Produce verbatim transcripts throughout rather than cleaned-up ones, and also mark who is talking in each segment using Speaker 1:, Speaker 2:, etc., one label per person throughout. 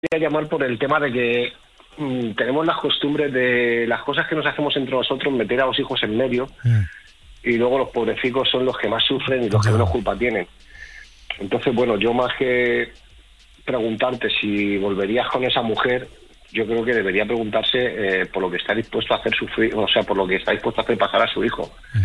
Speaker 1: a llamar por el tema de que mmm, tenemos las costumbres de las cosas que nos hacemos entre nosotros, meter a los hijos en medio, mm. y luego los pobrecicos son los que más sufren y los que menos culpa tienen. Entonces, bueno, yo más que preguntarte si volverías con esa mujer, yo creo que debería preguntarse eh, por lo que está dispuesto a hacer sufrir, o sea, por lo que está dispuesto a hacer pasar a su hijo. Mm.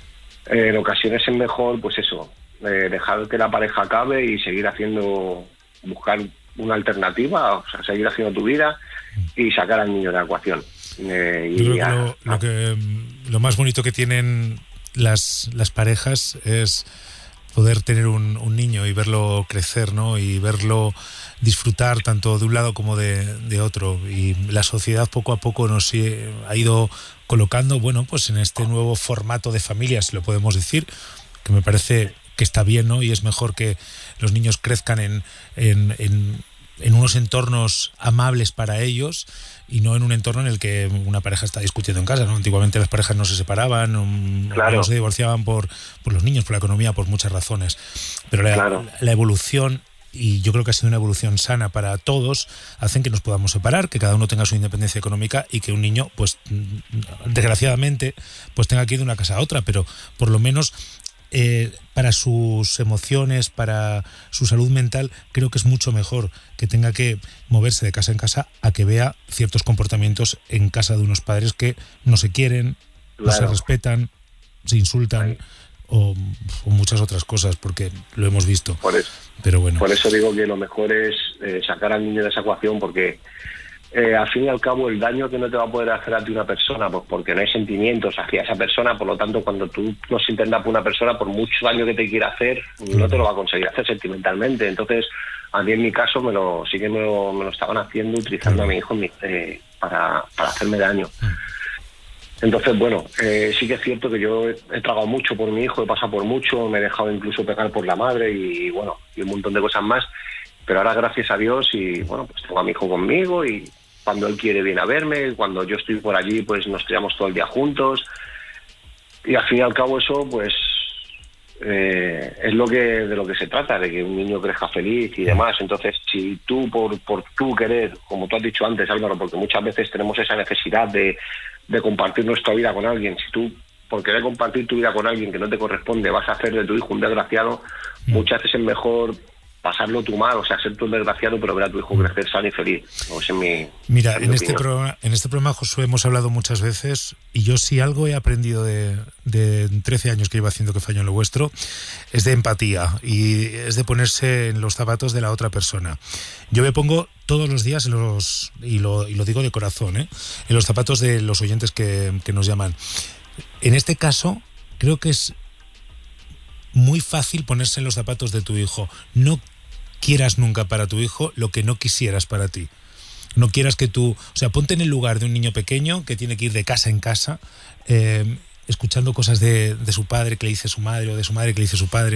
Speaker 1: Eh, en ocasiones es mejor, pues eso, eh, dejar que la pareja acabe y seguir haciendo, buscar una alternativa, o sea, seguir haciendo tu vida y sacar al niño de la ecuación. Eh,
Speaker 2: Yo
Speaker 1: y
Speaker 2: creo
Speaker 1: ya,
Speaker 2: que lo, lo que lo más bonito que tienen las, las parejas es poder tener un, un niño y verlo crecer, ¿no? Y verlo disfrutar tanto de un lado como de, de otro. Y la sociedad poco a poco nos ha ido colocando, bueno, pues en este nuevo formato de familia, si lo podemos decir, que me parece que está bien, ¿no? Y es mejor que los niños crezcan en, en, en, en unos entornos amables para ellos y no en un entorno en el que una pareja está discutiendo en casa, ¿no? Antiguamente las parejas no se separaban, claro. no se divorciaban por, por los niños, por la economía, por muchas razones. Pero la, claro. la evolución, y yo creo que ha sido una evolución sana para todos, hacen que nos podamos separar, que cada uno tenga su independencia económica y que un niño, pues desgraciadamente, pues tenga que ir de una casa a otra, pero por lo menos Eh, para sus emociones, para su salud mental, creo que es mucho mejor que tenga que moverse de casa en casa a que vea ciertos comportamientos en casa de unos padres que no se quieren, claro. no se respetan, se insultan o, o muchas otras cosas, porque lo hemos visto.
Speaker 1: Por eso,
Speaker 2: Pero bueno.
Speaker 1: por eso digo que lo mejor es eh, sacar al niño de esa ecuación, porque Eh, al fin y al cabo el daño que no te va a poder hacer a ti una persona, pues porque no hay sentimientos hacia esa persona, por lo tanto cuando tú no sientes nada por una persona, por mucho daño que te quiera hacer, no te lo va a conseguir hacer sentimentalmente. Entonces a mí en mi caso me lo sí que me lo, me lo estaban haciendo utilizando a mi hijo eh, para, para hacerme daño. Entonces bueno, eh, sí que es cierto que yo he, he tragado mucho por mi hijo, he pasado por mucho, me he dejado incluso pegar por la madre y bueno, y un montón de cosas más, pero ahora gracias a Dios y bueno, pues tengo a mi hijo conmigo y cuando él quiere viene a verme, cuando yo estoy por allí pues nos tiramos todo el día juntos y al fin y al cabo eso pues eh, es lo que de lo que se trata, de que un niño crezca feliz y demás. Entonces si tú por, por tú querer, como tú has dicho antes Álvaro, porque muchas veces tenemos esa necesidad de, de compartir nuestra vida con alguien, si tú por querer compartir tu vida con alguien que no te corresponde vas a hacer de tu hijo un desgraciado, mm. muchas veces es mejor pasarlo tú mal, o sea, ser tú un desgraciado, pero ver a tu hijo crecer sano y feliz. O sea, mi,
Speaker 2: Mira, en este, programa, en este programa, Josué, hemos hablado muchas veces, y yo si algo he aprendido de, de trece años que llevo haciendo Que Fallo en lo Vuestro, es de empatía, y es de ponerse en los zapatos de la otra persona. Yo me pongo todos los días, en los y, lo, y lo digo de corazón, ¿eh? en los zapatos de los oyentes que, que nos llaman. En este caso, creo que es muy fácil ponerse en los zapatos de tu hijo. No quieras nunca para tu hijo lo que no quisieras para ti. No quieras que tú... O sea, ponte en el lugar de un niño pequeño que tiene que ir de casa en casa, eh, escuchando cosas de, de su padre que le dice su madre o de su madre que le dice su padre.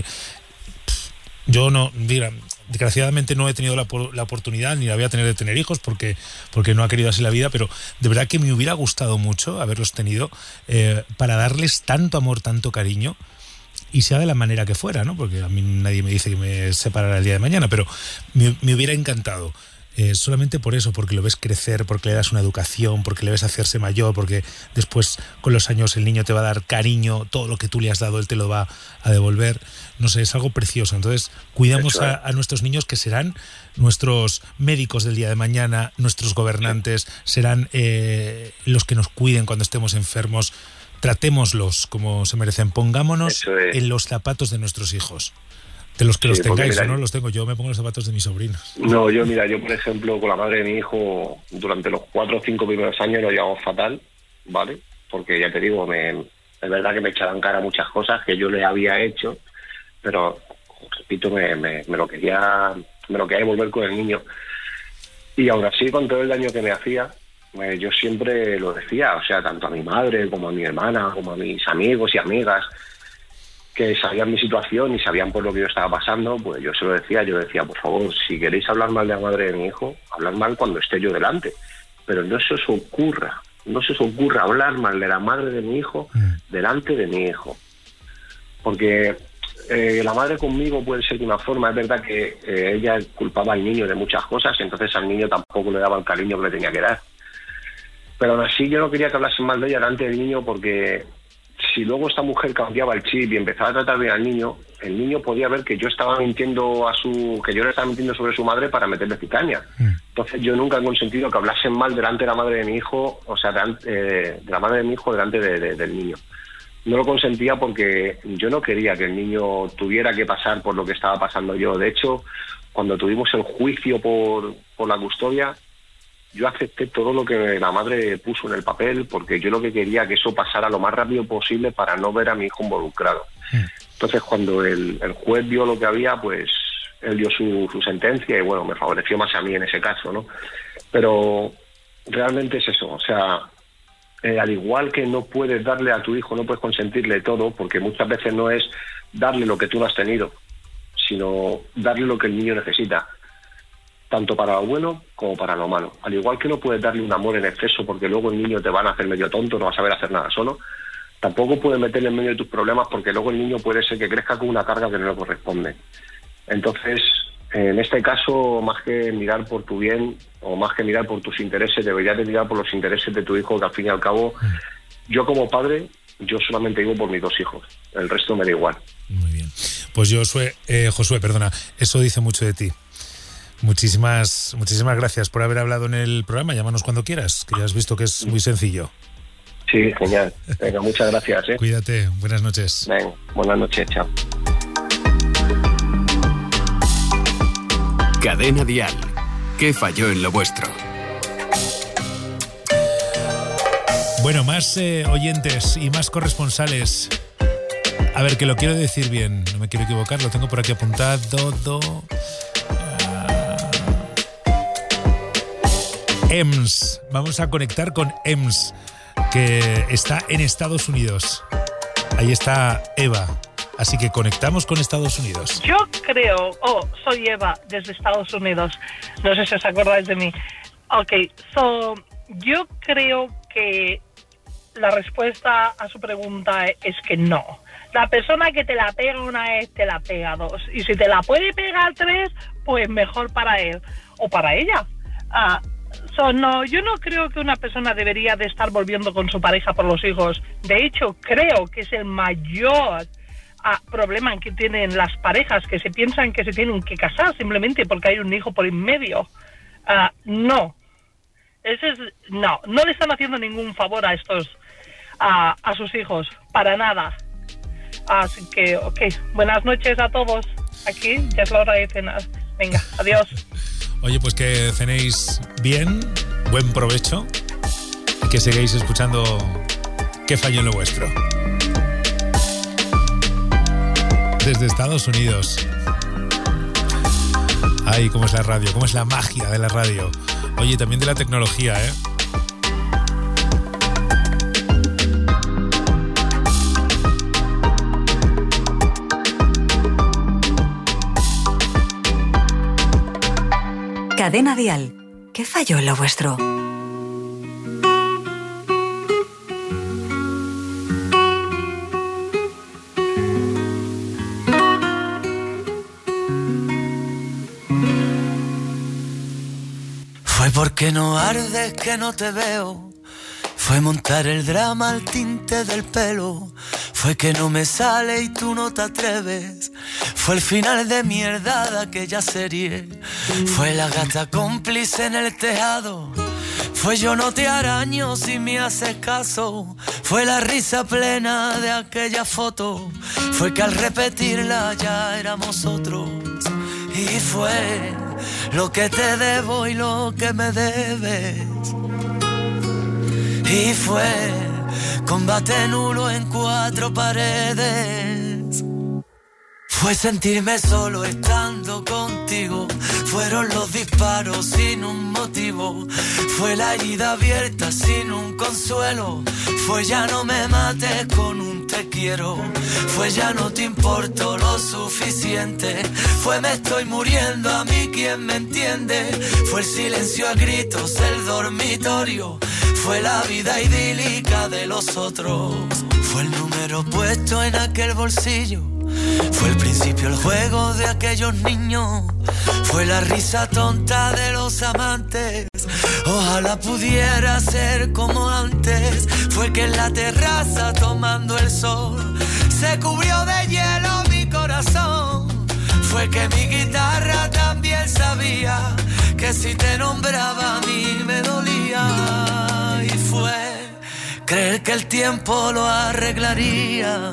Speaker 2: Yo no... Mira, desgraciadamente no he tenido la, la oportunidad ni la voy a tener de tener hijos porque, porque no ha querido así la vida, pero de verdad que me hubiera gustado mucho haberlos tenido eh, para darles tanto amor, tanto cariño, y sea de la manera que fuera, ¿no? Porque a mí nadie me dice que me separará el día de mañana, pero me, me hubiera encantado. Eh, solamente por eso, porque lo ves crecer, porque le das una educación, porque le ves hacerse mayor, porque después con los años el niño te va a dar cariño, todo lo que tú le has dado él te lo va a devolver. No sé, es algo precioso. Entonces, cuidamos a, a nuestros niños, que serán nuestros médicos del día de mañana, nuestros gobernantes, serán eh, los que nos cuiden cuando estemos enfermos. Tratémoslos como se merecen, pongámonos es. en los zapatos de nuestros hijos, de los que sí, los tengáis, mira, o no los tengo, yo me pongo los zapatos de mis sobrinos.
Speaker 1: No, yo mira, yo por ejemplo con la madre de mi hijo durante los cuatro o cinco primeros años lo llevamos fatal, ¿vale? Porque ya te digo, me, es verdad que me echaban cara muchas cosas que yo le había hecho, pero repito, me, me, me lo quería me lo quería devolver con el niño, y aún así con todo el daño que me hacía, yo siempre lo decía, o sea, tanto a mi madre como a mi hermana, como a mis amigos y amigas que sabían mi situación y sabían por lo que yo estaba pasando, pues yo se lo decía, yo decía, por favor, si queréis hablar mal de la madre de mi hijo, hablad mal cuando esté yo delante, pero no se os ocurra, no se os ocurra hablar mal de la madre de mi hijo delante de mi hijo, porque eh, la madre conmigo puede ser de una forma, es verdad que eh, ella culpaba al niño de muchas cosas, entonces al niño tampoco le daba el cariño que le tenía que dar. Pero aún así yo no quería que hablasen mal de ella delante del niño, porque si luego esta mujer cambiaba el chip y empezaba a tratar bien al niño, el niño podía ver que yo estaba mintiendo a su, que yo le estaba mintiendo sobre su madre para meterle cizaña. Mm. Entonces yo nunca he consentido que hablasen mal delante de la madre de mi hijo, o sea, delante, eh, de la madre de mi hijo delante de, de, del niño. No lo consentía porque yo no quería que el niño tuviera que pasar por lo que estaba pasando yo. De hecho, cuando tuvimos el juicio por, por la custodia, yo acepté todo lo que la madre puso en el papel, porque yo lo que quería que eso pasara lo más rápido posible para no ver a mi hijo involucrado. Entonces, cuando el, el juez vio lo que había, pues él dio su, su sentencia y, bueno, me favoreció más a mí en ese caso, ¿no? Pero realmente es eso, o sea, eh, al igual que no puedes darle a tu hijo, no puedes consentirle todo, porque muchas veces no es darle lo que tú no has tenido, sino darle lo que el niño necesita, tanto para lo bueno como para lo malo. Al igual que no puedes darle un amor en exceso, porque luego el niño te van a hacer medio tonto, no va a saber hacer nada solo, tampoco puedes meterle en medio de tus problemas, porque luego el niño puede ser que crezca con una carga que no le corresponde. Entonces, en este caso, más que mirar por tu bien o más que mirar por tus intereses, deberías de mirar por los intereses de tu hijo, que al fin y al cabo, yo como padre, yo solamente vivo por mis dos hijos, el resto me da igual.
Speaker 2: Muy bien. Pues Josué, eh, Josué, perdona, eso dice mucho de ti. Muchísimas, muchísimas gracias por haber hablado en el programa. Llámanos cuando quieras, que ya has visto que es muy sencillo.
Speaker 1: Sí, genial. Venga, muchas gracias. ¿eh?
Speaker 2: Cuídate, buenas noches.
Speaker 1: Venga, buenas noches, chao.
Speaker 3: Cadena Dial. ¿Qué falló en lo vuestro?
Speaker 2: Bueno, más eh, oyentes y más corresponsales. A ver, que lo quiero decir bien, no me quiero equivocar, lo tengo por aquí apuntado. Do, uh, E M S. Vamos a conectar con E M S, que está en Estados Unidos. Ahí está Eva. Así que conectamos con Estados Unidos.
Speaker 4: Yo creo... Oh, soy Eva, desde Estados Unidos. No sé si os acordáis de mí. Ok, so, yo creo que la respuesta a su pregunta es que no. La persona que te la pega una vez, te la pega dos. Y si te la puede pegar tres, pues mejor para él o para ella. Ah, so, no, yo no creo que una persona debería de estar volviendo con su pareja por los hijos. De hecho, creo que es el mayor... Ah, problema que tienen las parejas, que se piensan que se tienen que casar simplemente porque hay un hijo por en medio. Ah, no. Ese es, no, no le están haciendo ningún favor a estos, a, a sus hijos, para nada. Así que, ok, buenas noches a todos. Aquí ya es la hora de cenar. Venga, adiós.
Speaker 2: Oye, pues que cenéis bien, buen provecho y que sigáis escuchando ¿Qué falló en lo vuestro? Desde Estados Unidos. Ay, cómo es la radio, cómo es la magia de la radio. Oye, también de la tecnología, ¿eh?
Speaker 5: Cadena Dial. ¿Qué falló en lo vuestro?
Speaker 6: Fue porque no ardes que no te veo. Fue montar el drama al tinte del pelo. Fue que no me sale y tú no te atreves. Fue el final de mierda de aquella serie. Fue la gata cómplice en el tejado. Fue yo no te araño si me haces caso. Fue la risa plena de aquella foto. Fue que al repetirla ya éramos otros. Y fue lo que te debo y lo que me debes. Y fue combate nulo en cuatro paredes. Fue sentirme solo estando contigo. Fueron los disparos sin un motivo. Fue la herida abierta sin un consuelo. Fue ya no me mates con un te quiero. Fue ya no te importo lo suficiente. Fue me estoy muriendo, a mí quien me entiende. Fue el silencio a gritos, el dormitorio. Fue la vida idílica de los otros. Fue el número puesto en aquel bolsillo. Fue el principio el juego de aquellos niños, fue la risa tonta de los amantes. Ojalá pudiera ser como antes. Fue que en la terraza tomando el sol se cubrió de hielo mi corazón. Fue que mi guitarra también sabía que si te nombraba a mí me dolía. Y fue creer que el tiempo lo arreglaría.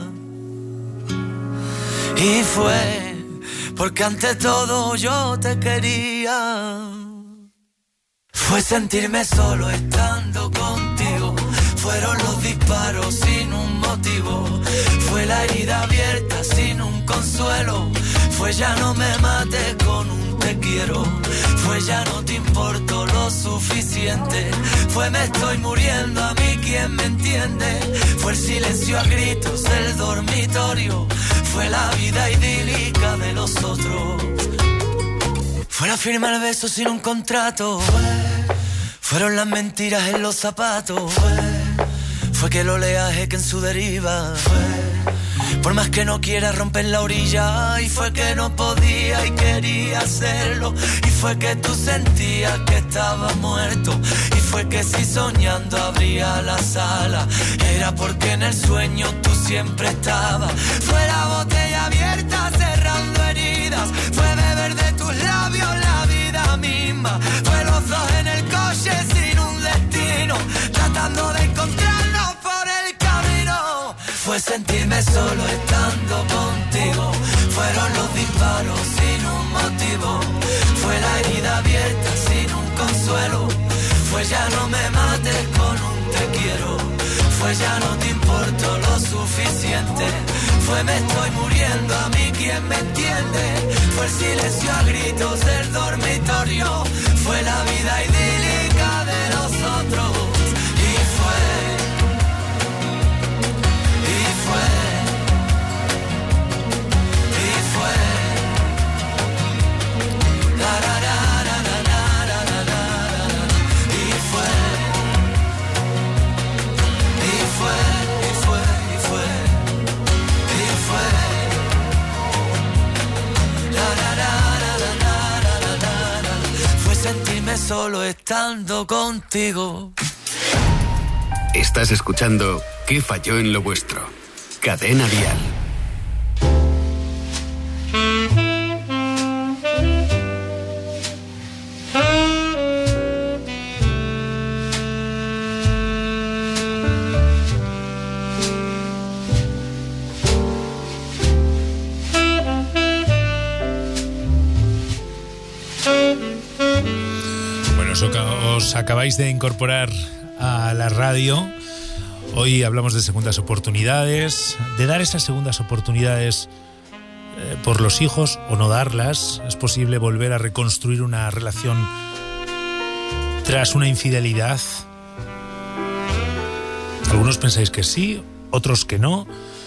Speaker 6: Y fue porque ante todo yo te quería. Fue sentirme solo estando contigo. Fueron los disparos sin un motivo. Fue la herida abierta sin un consuelo. Fue ya no me mates con un te quiero. Fue ya no te importo lo suficiente. Fue me estoy muriendo, a mí quien me entiende. Fue el silencio a gritos del dormitorio. Fue la vida idílica de los otros. Fue la firma del beso sin un contrato. Fue, fueron las mentiras en los zapatos. Fue, fue que el oleaje que en su deriva. Fue, por más que no quiera romper la orilla. Y fue que no podía y quería hacerlo. Y fue que tú sentías que estaba muerto. Y fue que si soñando abría la sala, era porque en el sueño tú siempre estabas. Fue la botella abierta cerrando heridas. Fue beber de tus labios la vida misma. Fue los dos en el coche sin un destino, tratando de encontrarnos por el camino. Fue sentirme solo estando contigo. Fueron los disparos sin un motivo. Fue la herida abierta sin un consuelo. Fue ya no me mates con un te quiero. Fue ya no te importo lo suficiente. Fue me estoy muriendo, a mí quien me entiende. Fue el silencio a gritos del dormitorio. Fue la vida idílica de los otros. Y fue, y fue, y fue. La, la, la, la, la, la, la, la, la. Y fue, y fue, y fue, y fue, y fue. La, la, la, la, la, la, la, la, la. Fue sentirme solo estando contigo.
Speaker 3: Estás escuchando ¿Qué falló en lo vuestro? Cadena Dial.
Speaker 2: Bueno, os, os acabáis de incorporar a la radio. Hoy hablamos de segundas oportunidades, de dar esas segundas oportunidades eh, por los hijos o no darlas. Es posible volver a reconstruir una relación tras una infidelidad. Algunos pensáis que sí, otros que no.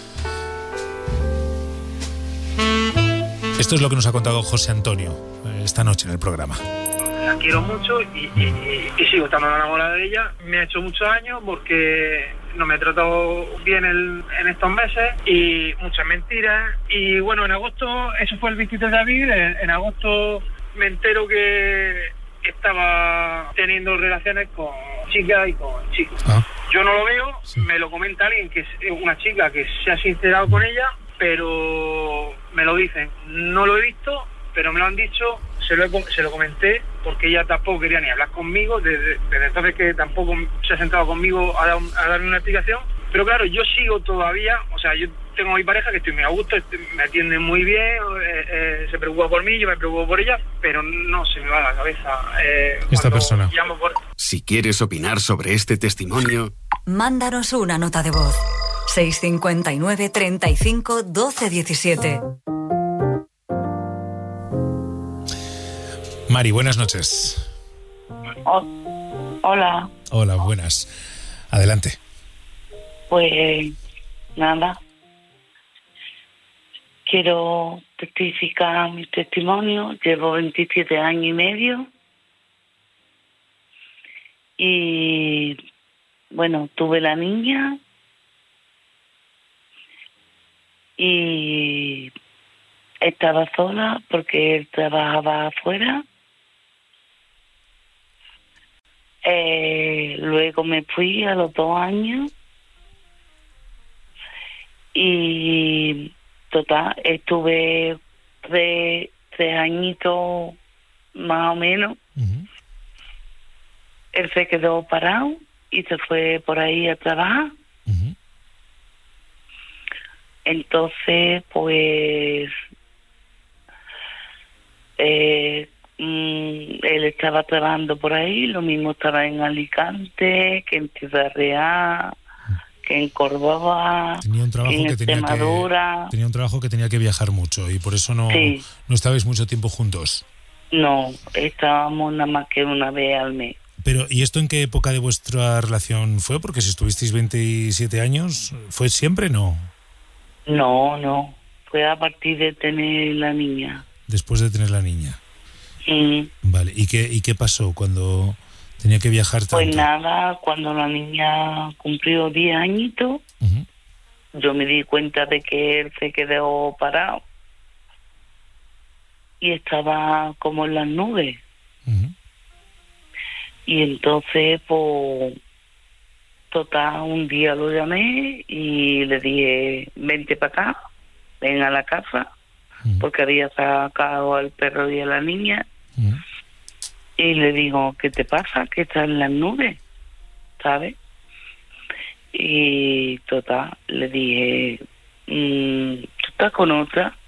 Speaker 2: Esto es lo que nos ha contado José Antonio eh, esta noche en el programa.
Speaker 7: La quiero mucho y, y, y, y sigo estando enamorada de ella. Me ha hecho muchos años porque no me he tratado bien el, en estos meses y muchas mentiras. Y bueno, en agosto, eso fue el veintitrés de abril, en, en agosto me entero que estaba teniendo relaciones con chicas y con chicos. Ah. Yo no lo veo, sí. Me lo comenta alguien que es una chica que se ha sincerado con ella, pero me lo dicen. No lo he visto, pero me lo han dicho, se lo, he, se lo comenté, porque ella tampoco quería ni hablar conmigo, desde, desde entonces que tampoco se ha sentado conmigo a, dar, a darme una explicación. Pero claro, yo sigo todavía, o sea, yo tengo a mi pareja que estoy muy a gusto, me atiende muy bien, eh, eh, se preocupa por mí, yo me preocupo por ella, pero no se me va a la cabeza. Eh,
Speaker 2: Esta persona.
Speaker 7: Llamo por...
Speaker 3: Si quieres opinar sobre este testimonio,
Speaker 5: mándanos una nota de voz. seis cinco nueve, treinta y cinco, doce diecisiete.
Speaker 2: Mari, buenas noches.
Speaker 8: Oh, hola.
Speaker 2: Hola, buenas. Adelante.
Speaker 8: Pues nada, quiero testificar mi testimonio. Llevo veintisiete años y medio y bueno, tuve la niña y estaba sola porque él trabajaba afuera. Eh, luego me fui a los dos años y total, estuve tres, tres añitos más o menos. Uh-huh. Él se quedó parado y se fue por ahí a trabajar. Uh-huh. Entonces, pues, eh, Mm, él estaba trabajando por ahí, lo mismo estaba en Alicante, que en Ciudad Real, que en Córdoba,
Speaker 2: tenía un trabajo
Speaker 8: que en
Speaker 2: que tenía
Speaker 8: Extremadura.
Speaker 2: Que, tenía un trabajo que tenía que viajar mucho y por eso no,
Speaker 8: sí.
Speaker 2: no estabais mucho tiempo juntos.
Speaker 8: No, estábamos nada más que una vez al mes.
Speaker 2: Pero, ¿y esto en qué época de vuestra relación fue? Porque si estuvisteis veintisiete años, ¿fue siempre? No.
Speaker 8: No, no, fue a partir de tener la niña.
Speaker 2: Después de tener la niña.
Speaker 8: Sí.
Speaker 2: Vale, ¿y qué, y qué pasó cuando tenía que viajar tanto?
Speaker 8: Pues nada, cuando la niña cumplió diez añitos, uh-huh. yo me di cuenta de que él se quedó parado y estaba como en las nubes. Uh-huh. Y entonces, pues, total, un día lo llamé y le dije, vente para acá, ven a la casa, uh-huh. porque había sacado al perro y a la niña. Uh-huh. Y le digo, ¿qué te pasa? Que estás en las nubes, ¿sabes? Y total, le dije, mmm, ¿tú estás con otra?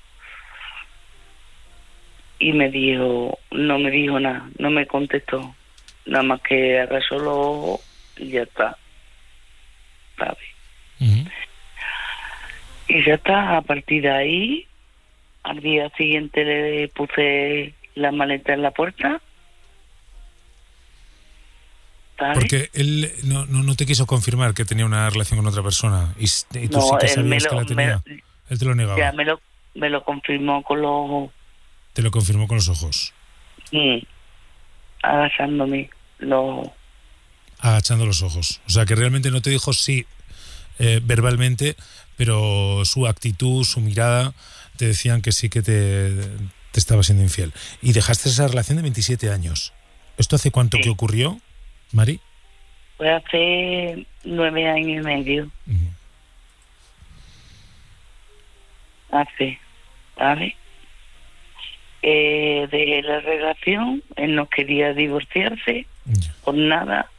Speaker 8: Y me dijo, no me dijo nada, no me contestó, nada más que agachó los ojos y ya está, ¿sabes? Uh-huh. Y ya está, a partir de ahí, al día siguiente le puse la maleta en la puerta. ¿Sabes?
Speaker 2: Porque él no, no, no te quiso confirmar que tenía una relación con otra persona y, y tú
Speaker 8: no,
Speaker 2: sí que
Speaker 8: él
Speaker 2: sabías
Speaker 8: lo,
Speaker 2: que la tenía.
Speaker 8: Me,
Speaker 2: él te lo negaba.
Speaker 8: Ya me lo, me lo confirmó con los ojos.
Speaker 2: Te lo confirmó con los ojos.
Speaker 8: Sí, agachándome los ojos.
Speaker 2: Agachando los ojos. O sea, que realmente no te dijo sí eh, verbalmente, pero su actitud, su mirada te decían que sí que te, te estaba siendo infiel. Y dejaste esa relación de veintisiete años. ¿Esto hace cuánto sí. que ocurrió, Mari?
Speaker 8: Pues hace nueve años y medio. Uh-huh. Hace, ¿sabes? Eh, de la relación, él no quería divorciarse yeah. por nada,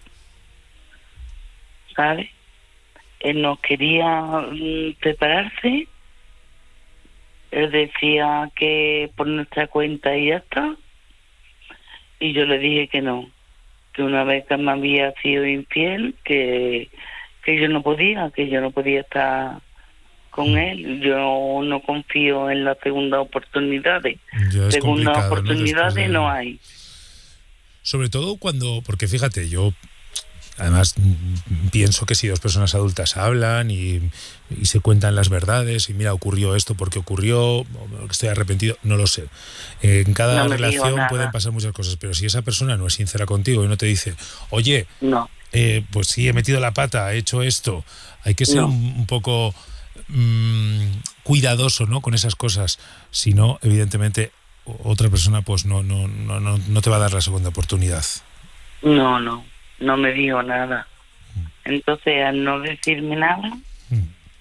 Speaker 8: ¿sabes? Él no quería mm, separarse. Él decía que por nuestra cuenta y ya está. Y yo le dije que no, que una vez que me había sido infiel, que, que yo no podía, que yo no podía estar con él. Yo no confío en las segundas oportunidades. Segundas oportunidades no, de... no hay.
Speaker 2: Sobre todo cuando, porque fíjate, yo además pienso que si dos personas adultas hablan y, y se cuentan las verdades y mira, ocurrió esto porque ocurrió, estoy arrepentido, no lo sé. En cada no relación pueden pasar muchas cosas, pero si esa persona no es sincera contigo y no te dice, oye,
Speaker 8: no.
Speaker 2: eh, pues sí, he metido la pata, he hecho esto, hay que ser no. un, un poco mmm, cuidadoso, ¿no?, con esas cosas. Si no, evidentemente, otra persona pues no, no, no, no, no te va a dar la segunda oportunidad.
Speaker 8: No, no. No me dijo nada. Entonces, al no decirme nada, mm.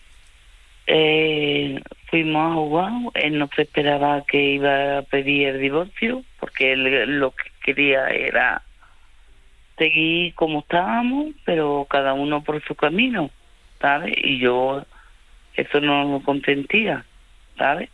Speaker 8: eh, fuimos a jugar. Él no se esperaba que iba a pedir el divorcio, porque él lo que quería era seguir como estábamos, pero cada uno por su camino, ¿sabes? Y yo eso no lo consentía, ¿sabes?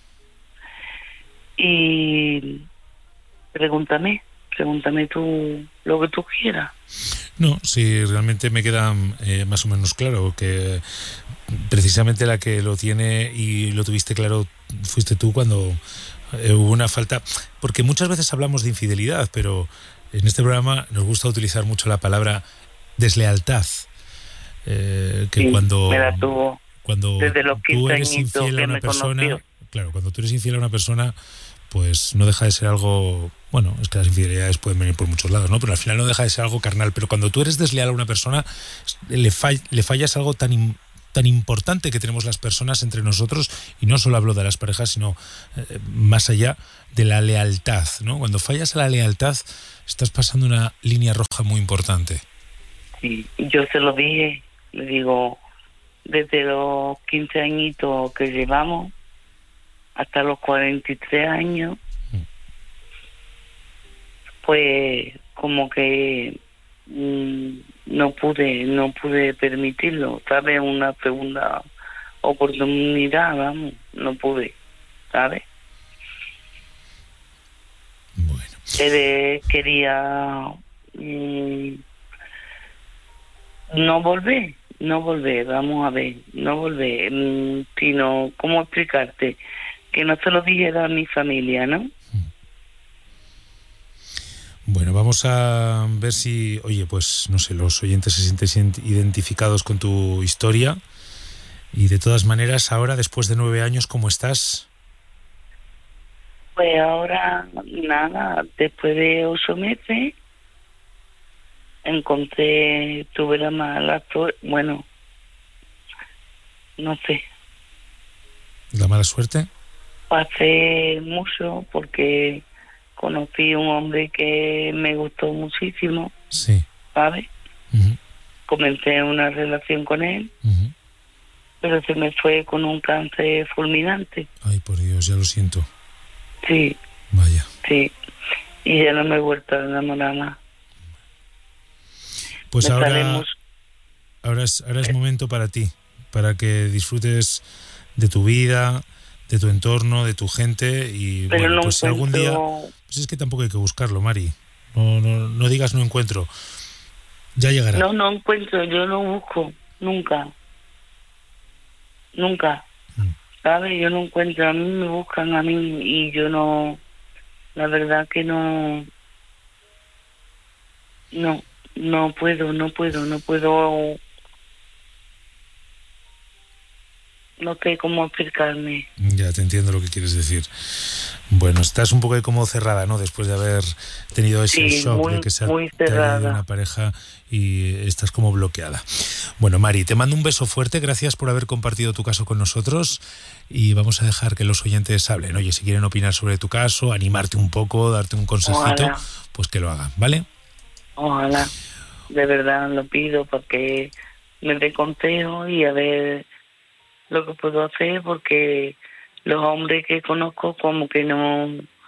Speaker 8: Y pregúntame. Pregúntame tú lo que tú quieras.
Speaker 2: No, si realmente me queda eh, más o menos claro que precisamente la que lo tiene y lo tuviste claro fuiste tú cuando eh, hubo una falta, porque muchas veces hablamos de infidelidad, pero en este programa nos gusta utilizar mucho la palabra deslealtad, eh, que sí, cuando
Speaker 8: me la tuvo.
Speaker 2: Cuando
Speaker 8: desde los
Speaker 2: tú eres infiel a una persona, conoció. Claro, cuando tú eres infiel a una persona, pues no deja de ser algo, bueno, es que las infidelidades pueden venir por muchos lados, ¿no? Pero al final no deja de ser algo carnal. Pero cuando tú eres desleal a una persona, le, fall, le fallas algo tan, tan importante que tenemos las personas entre nosotros, y no solo hablo de las parejas, sino eh, más allá de la lealtad, ¿no? Cuando fallas a la lealtad, estás pasando una línea roja muy importante.
Speaker 8: Sí, yo se lo dije, le digo, desde los quince añitos que llevamos hasta los cuarenta y tres años, mm. pues como que mmm, no pude, no pude permitirlo, ¿sabes? Una segunda oportunidad, vamos, no pude, ¿sabes?
Speaker 2: Bueno.
Speaker 8: Él quería mmm, no volver, no volver, vamos a ver, no volver, mmm, sino, ¿cómo explicarte? Que no se lo dijera a mi familia, ¿no?
Speaker 2: Bueno, vamos a ver si, oye, pues no sé, los oyentes se sienten identificados con tu historia. Y de todas maneras, ahora, después de nueve años, ¿cómo estás?
Speaker 8: Pues ahora, nada, después de ocho meses, encontré, tuve la mala suerte, bueno, no sé.
Speaker 2: ¿La mala suerte?
Speaker 8: Pasé mucho porque conocí a un hombre que me gustó muchísimo,
Speaker 2: sí,
Speaker 8: ¿sabes?
Speaker 2: Uh-huh.
Speaker 8: Comencé una relación con él,
Speaker 2: uh-huh.
Speaker 8: pero se me fue con un cáncer fulminante.
Speaker 2: Ay, por Dios, ya lo siento.
Speaker 8: Sí.
Speaker 2: Vaya.
Speaker 8: Sí, y ya no me he vuelto a enamorar más.
Speaker 2: Pues
Speaker 8: me
Speaker 2: ahora,
Speaker 8: salemos...
Speaker 2: ahora, es, ahora es momento para ti, para que disfrutes de tu vida, de tu entorno, de tu gente, y
Speaker 8: pero
Speaker 2: bueno,
Speaker 8: no
Speaker 2: pues si algún día, pues es que tampoco hay que buscarlo, Mari, no, no, no digas no encuentro, ya llegará.
Speaker 8: No, no encuentro, yo no busco, nunca, nunca, mm. ¿sabes? Yo no encuentro, a mí me buscan a mí y yo no, la verdad que no, no, no puedo, no puedo, no puedo. No sé cómo explicarme.
Speaker 2: Ya te entiendo lo que quieres decir. Bueno, estás un poco ahí como cerrada, ¿no? Después de haber tenido ese
Speaker 8: sí,
Speaker 2: shock
Speaker 8: muy,
Speaker 2: de que se ha
Speaker 8: traído
Speaker 2: una pareja y estás como bloqueada. Bueno, Mari, te mando un beso fuerte. Gracias por haber compartido tu caso con nosotros y vamos a dejar que los oyentes hablen. Oye, si quieren opinar sobre tu caso, animarte un poco, darte un consejito, ojalá, pues que lo hagan, ¿vale?
Speaker 8: Ojalá. De verdad lo pido porque me dé consejo y a ver lo que puedo hacer, porque los hombres que conozco como que no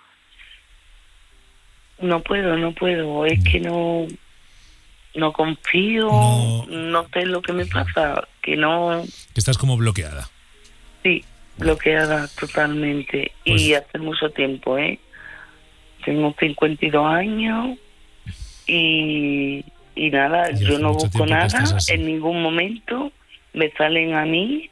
Speaker 8: no puedo, no puedo, es que no no confío, no, no sé lo que me pasa, que no...
Speaker 2: Que estás como bloqueada.
Speaker 8: Sí, bloqueada totalmente, pues... y hace mucho tiempo, ¿eh? Tengo cincuenta y dos años y, y nada, y yo no busco nada, en ningún momento me salen a mí.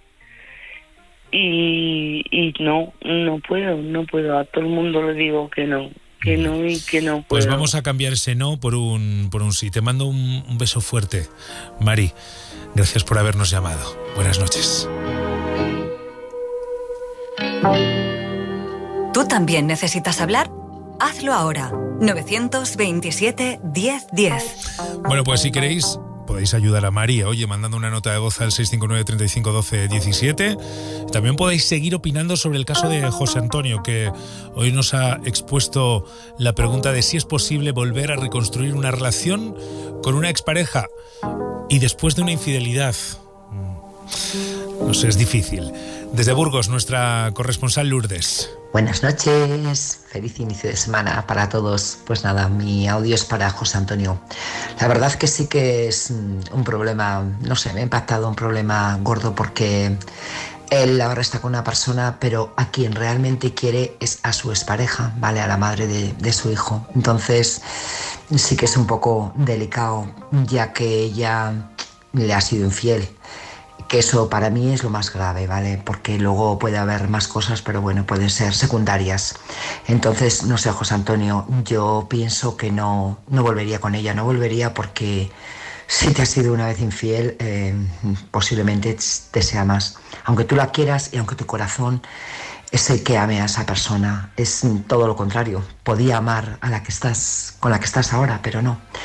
Speaker 8: Y, y no, no puedo, no puedo. A todo el mundo le digo que no, que no y que no puedo.
Speaker 2: Pues vamos a cambiar ese no por un por un sí. Te mando un, un beso fuerte, Mari. Gracias por habernos llamado. Buenas noches.
Speaker 5: ¿Tú también necesitas hablar? Hazlo ahora. nueve veintisiete, diez diez.
Speaker 2: Bueno, pues si queréis... podéis ayudar a María, oye, mandando una nota de voz al seis cinco nueve, treinta y cinco, doce, diecisiete. También podéis seguir opinando sobre el caso de José Antonio, que hoy nos ha expuesto la pregunta de si es posible volver a reconstruir una relación con una expareja y después de una infidelidad. No sé, es difícil. Desde Burgos, nuestra corresponsal Lourdes.
Speaker 9: Buenas noches, feliz inicio de semana para todos. Pues nada, mi audio es para José Antonio. La verdad que sí que es un problema, no sé, me ha impactado un problema gordo porque él ahora está con una persona, pero a quien realmente quiere es a su expareja, ¿vale? A la madre de, de su hijo. Entonces sí que es un poco delicado, ya que ella le ha sido infiel. Que eso para mí es lo más grave, ¿vale? Porque luego puede haber más cosas, pero bueno, pueden ser secundarias. Entonces, no sé, José Antonio, yo pienso que no, no volvería con ella, no volvería porque si te has sido una vez infiel, eh, posiblemente te sea más. Aunque tú la quieras y aunque tu corazón es el que ame a esa persona, es todo lo contrario. Podía amar a la que estás, con la que estás ahora, pero no.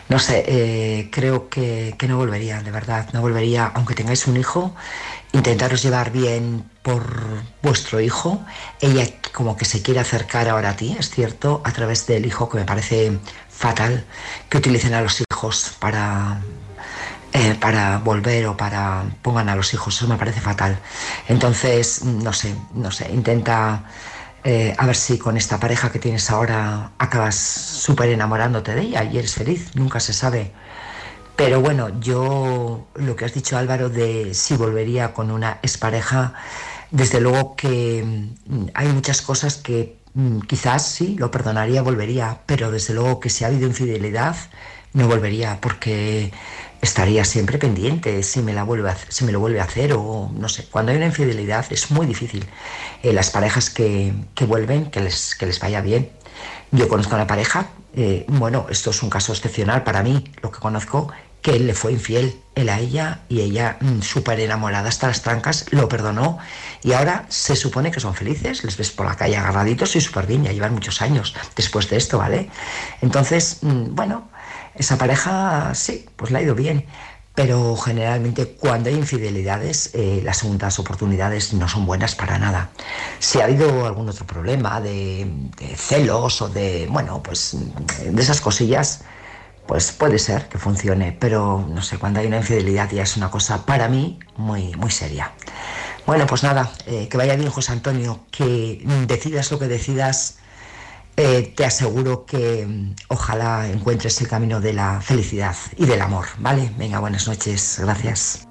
Speaker 9: No sé, eh, creo que, que no volvería, de verdad, no volvería, aunque tengáis un hijo, intentaros llevar bien por vuestro hijo. Ella como que se quiere acercar ahora a ti, es cierto, a través del hijo, que me parece fatal que utilicen a los hijos para... Eh, para volver o para pongan a los hijos, eso me parece fatal. Entonces, no sé, no sé, intenta eh, a ver si con esta pareja que tienes ahora acabas súper enamorándote de ella y eres feliz, nunca se sabe. Pero bueno, yo, lo que has dicho, Álvaro, de si volvería con una expareja, desde luego que hay muchas cosas que quizás sí, lo perdonaría, volvería, pero desde luego que si ha habido infidelidad, no volvería, porque estaría siempre pendiente si me la vuelve a hacer, si me lo vuelve a hacer, o no sé. Cuando hay una infidelidad es muy difícil. Eh, las parejas que, que vuelven, que les, que les vaya bien. Yo conozco a una pareja, eh, bueno, esto es un caso excepcional para mí, lo que conozco, que él le fue infiel, él a ella, y ella, mmm, súper enamorada hasta las trancas, lo perdonó, y ahora se supone que son felices, les ves por la calle agarraditos y súper bien, ya llevan muchos años después de esto, ¿vale? Entonces, mmm, bueno, esa pareja sí, pues le ha ido bien, pero generalmente cuando hay infidelidades, eh, las segundas oportunidades no son buenas para nada. Si ha habido algún otro problema de, de celos o de, bueno, pues de esas cosillas, pues puede ser que funcione, pero no sé, cuando hay una infidelidad ya es una cosa para mí muy, muy seria. Bueno, pues nada, eh, que vaya bien, José Antonio, que decidas lo que decidas. Eh, te aseguro que mm, ojalá encuentres el camino de la felicidad y del amor, ¿vale? Venga, buenas noches, gracias.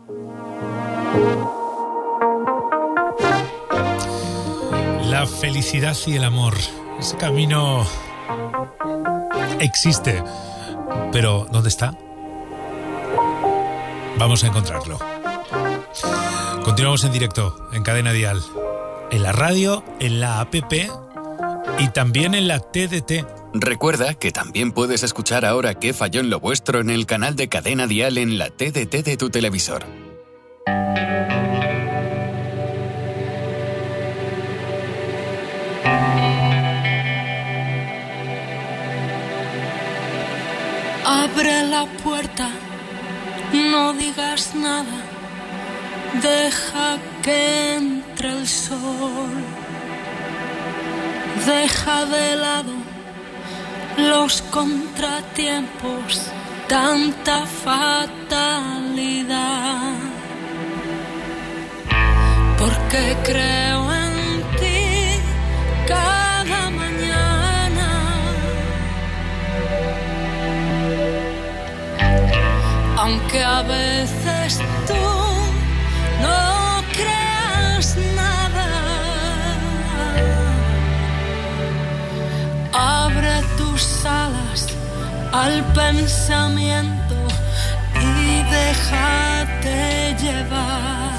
Speaker 2: La felicidad y el amor, ese camino existe, pero ¿dónde está? Vamos a encontrarlo. Continuamos en directo, en Cadena Dial, en la radio, en la app y también en la T D T.
Speaker 3: Recuerda que también puedes escuchar ahora Qué falló en lo vuestro en el canal de Cadena Dial en la T D T de tu televisor.
Speaker 10: Abre la puerta, no digas nada, deja que entre el sol. Deja de lado los contratiempos, tanta fatalidad. Porque creo en ti cada mañana, aunque a veces tú no creas nada. Abre tus alas al pensamiento y déjate llevar.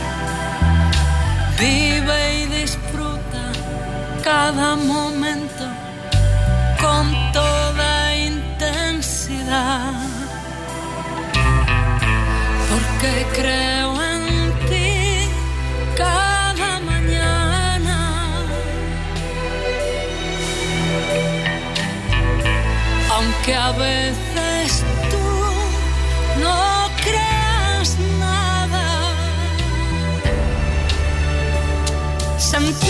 Speaker 10: Vive y disfruta cada momento con toda intensidad. Porque creo en ti cada mañana, aunque a veces tú no creas nada. Sentir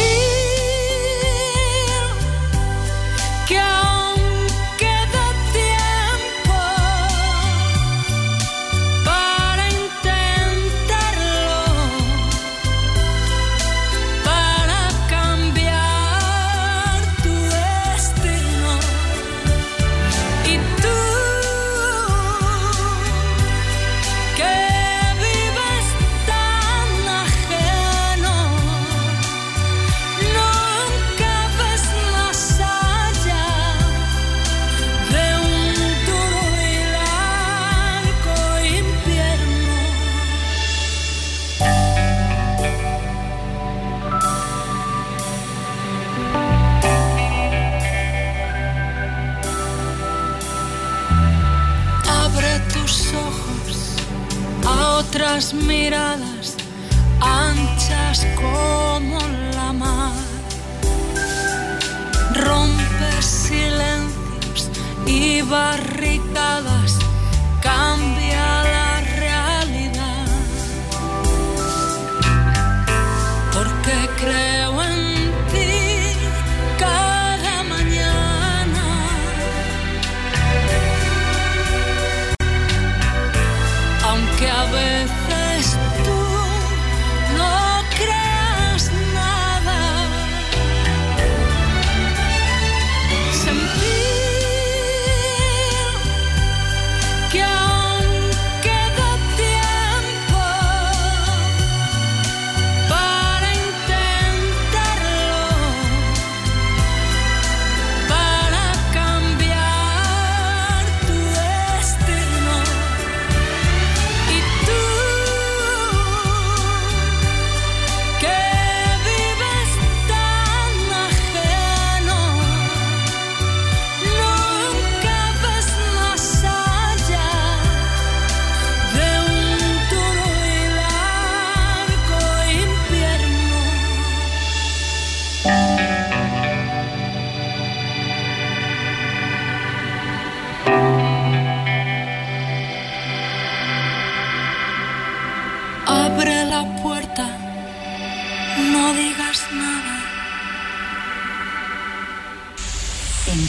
Speaker 10: que aún queda tiempo para intentarlo, para cambiar tu destino. Y tú que vives tan ajeno, nunca ves más allá de un duro y largo invierno. Abre tus ojos a otras miradas anchas como la mar. Rompe silencios y barricadas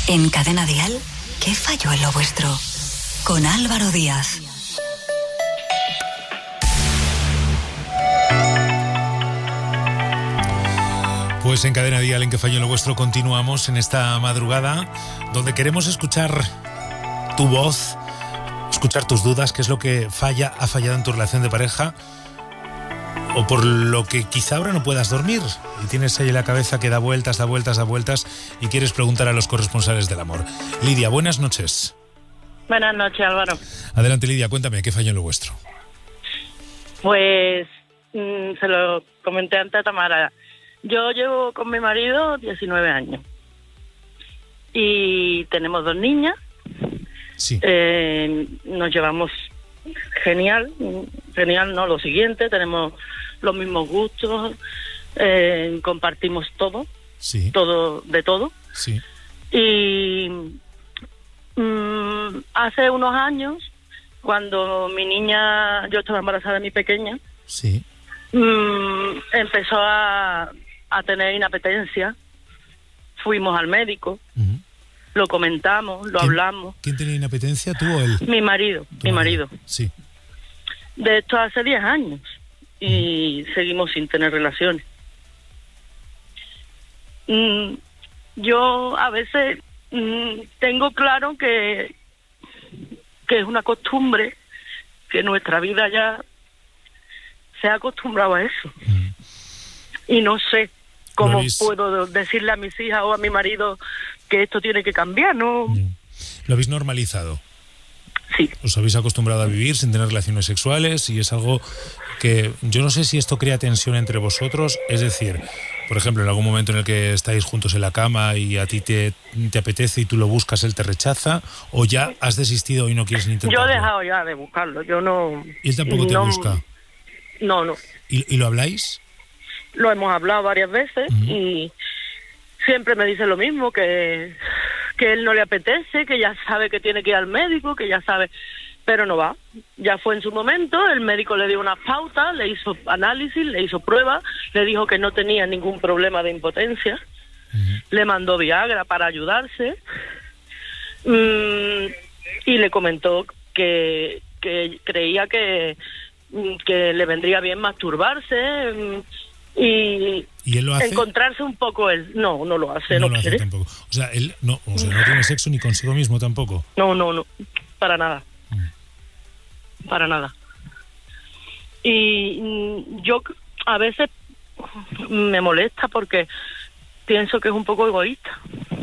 Speaker 5: En Cadena Dial, ¿qué falló en lo vuestro? Con Álvaro Díaz.
Speaker 2: Pues en Cadena Dial, en que falló en lo vuestro, continuamos en esta madrugada donde queremos escuchar tu voz, escuchar tus dudas, qué es lo que falla, ha fallado en tu relación de pareja, o por lo que quizá ahora no puedas dormir y tienes ahí en la cabeza que da vueltas, da vueltas, da vueltas y quieres preguntar a los corresponsales del amor. Lidia, buenas noches.
Speaker 11: Buenas noches, Álvaro.
Speaker 2: Adelante, Lidia, cuéntame, ¿qué falló en lo vuestro?
Speaker 11: Pues mmm, se lo comenté antes a Tamara. Yo llevo con mi marido diecinueve años y tenemos dos niñas.
Speaker 2: Sí.
Speaker 11: Eh, nos llevamos genial, genial, no, lo siguiente, tenemos los mismos gustos, eh, compartimos todo,
Speaker 2: sí.
Speaker 11: todo, de todo.
Speaker 2: Sí.
Speaker 11: Y mmm, hace unos años, cuando mi niña, yo estaba embarazada de mi pequeña,
Speaker 2: sí.
Speaker 11: mmm, empezó a, a tener inapetencia, fuimos al médico, uh-huh. Lo comentamos, lo
Speaker 2: ¿Quién,
Speaker 11: hablamos.
Speaker 2: ¿Quién tenía inapetencia, tú o él?
Speaker 11: Mi marido, mi marido.
Speaker 2: Sí.
Speaker 11: De esto hace diez años y mm. seguimos sin tener relaciones. Mm, yo a veces mm, tengo claro que, que es una costumbre, que nuestra vida ya se ha acostumbrado a eso. Mm. Y no sé cómo puedo decirle a mis hijas o a mi marido que esto tiene que cambiar, ¿no?
Speaker 2: Lo habéis normalizado.
Speaker 11: Sí.
Speaker 2: Os habéis acostumbrado a vivir sin tener relaciones sexuales y es algo que yo no sé si esto crea tensión entre vosotros, es decir, por ejemplo, en algún momento en el que estáis juntos en la cama y a ti te, te apetece y tú lo buscas, él te rechaza, o ya has desistido y no quieres ni intentarlo.
Speaker 11: Yo he dejado ya de buscarlo, yo no...
Speaker 2: ¿Y él tampoco te
Speaker 11: no,
Speaker 2: busca?
Speaker 11: No, no.
Speaker 2: ¿Y, ¿Y lo habláis?
Speaker 11: Lo hemos hablado varias veces uh-huh. y siempre me dice lo mismo, que, que él no le apetece, que ya sabe que tiene que ir al médico, que ya sabe, pero no va. Ya fue en su momento, el médico le dio unas pautas, le hizo análisis, le hizo pruebas, le dijo que no tenía ningún problema de impotencia, uh-huh. le mandó Viagra para ayudarse um, y le comentó que, que creía que, que le vendría bien masturbarse um, y,
Speaker 2: ¿Y él lo hace?
Speaker 11: Encontrarse un poco él. No, no lo hace, no,
Speaker 2: no lo
Speaker 11: quiere.
Speaker 2: Hace tampoco. O sea, él no, o sea, no tiene sexo ni consigo mismo tampoco.
Speaker 11: No, no, no, para nada. Mm. Para nada. Y yo a veces me molesta porque pienso que es un poco egoísta.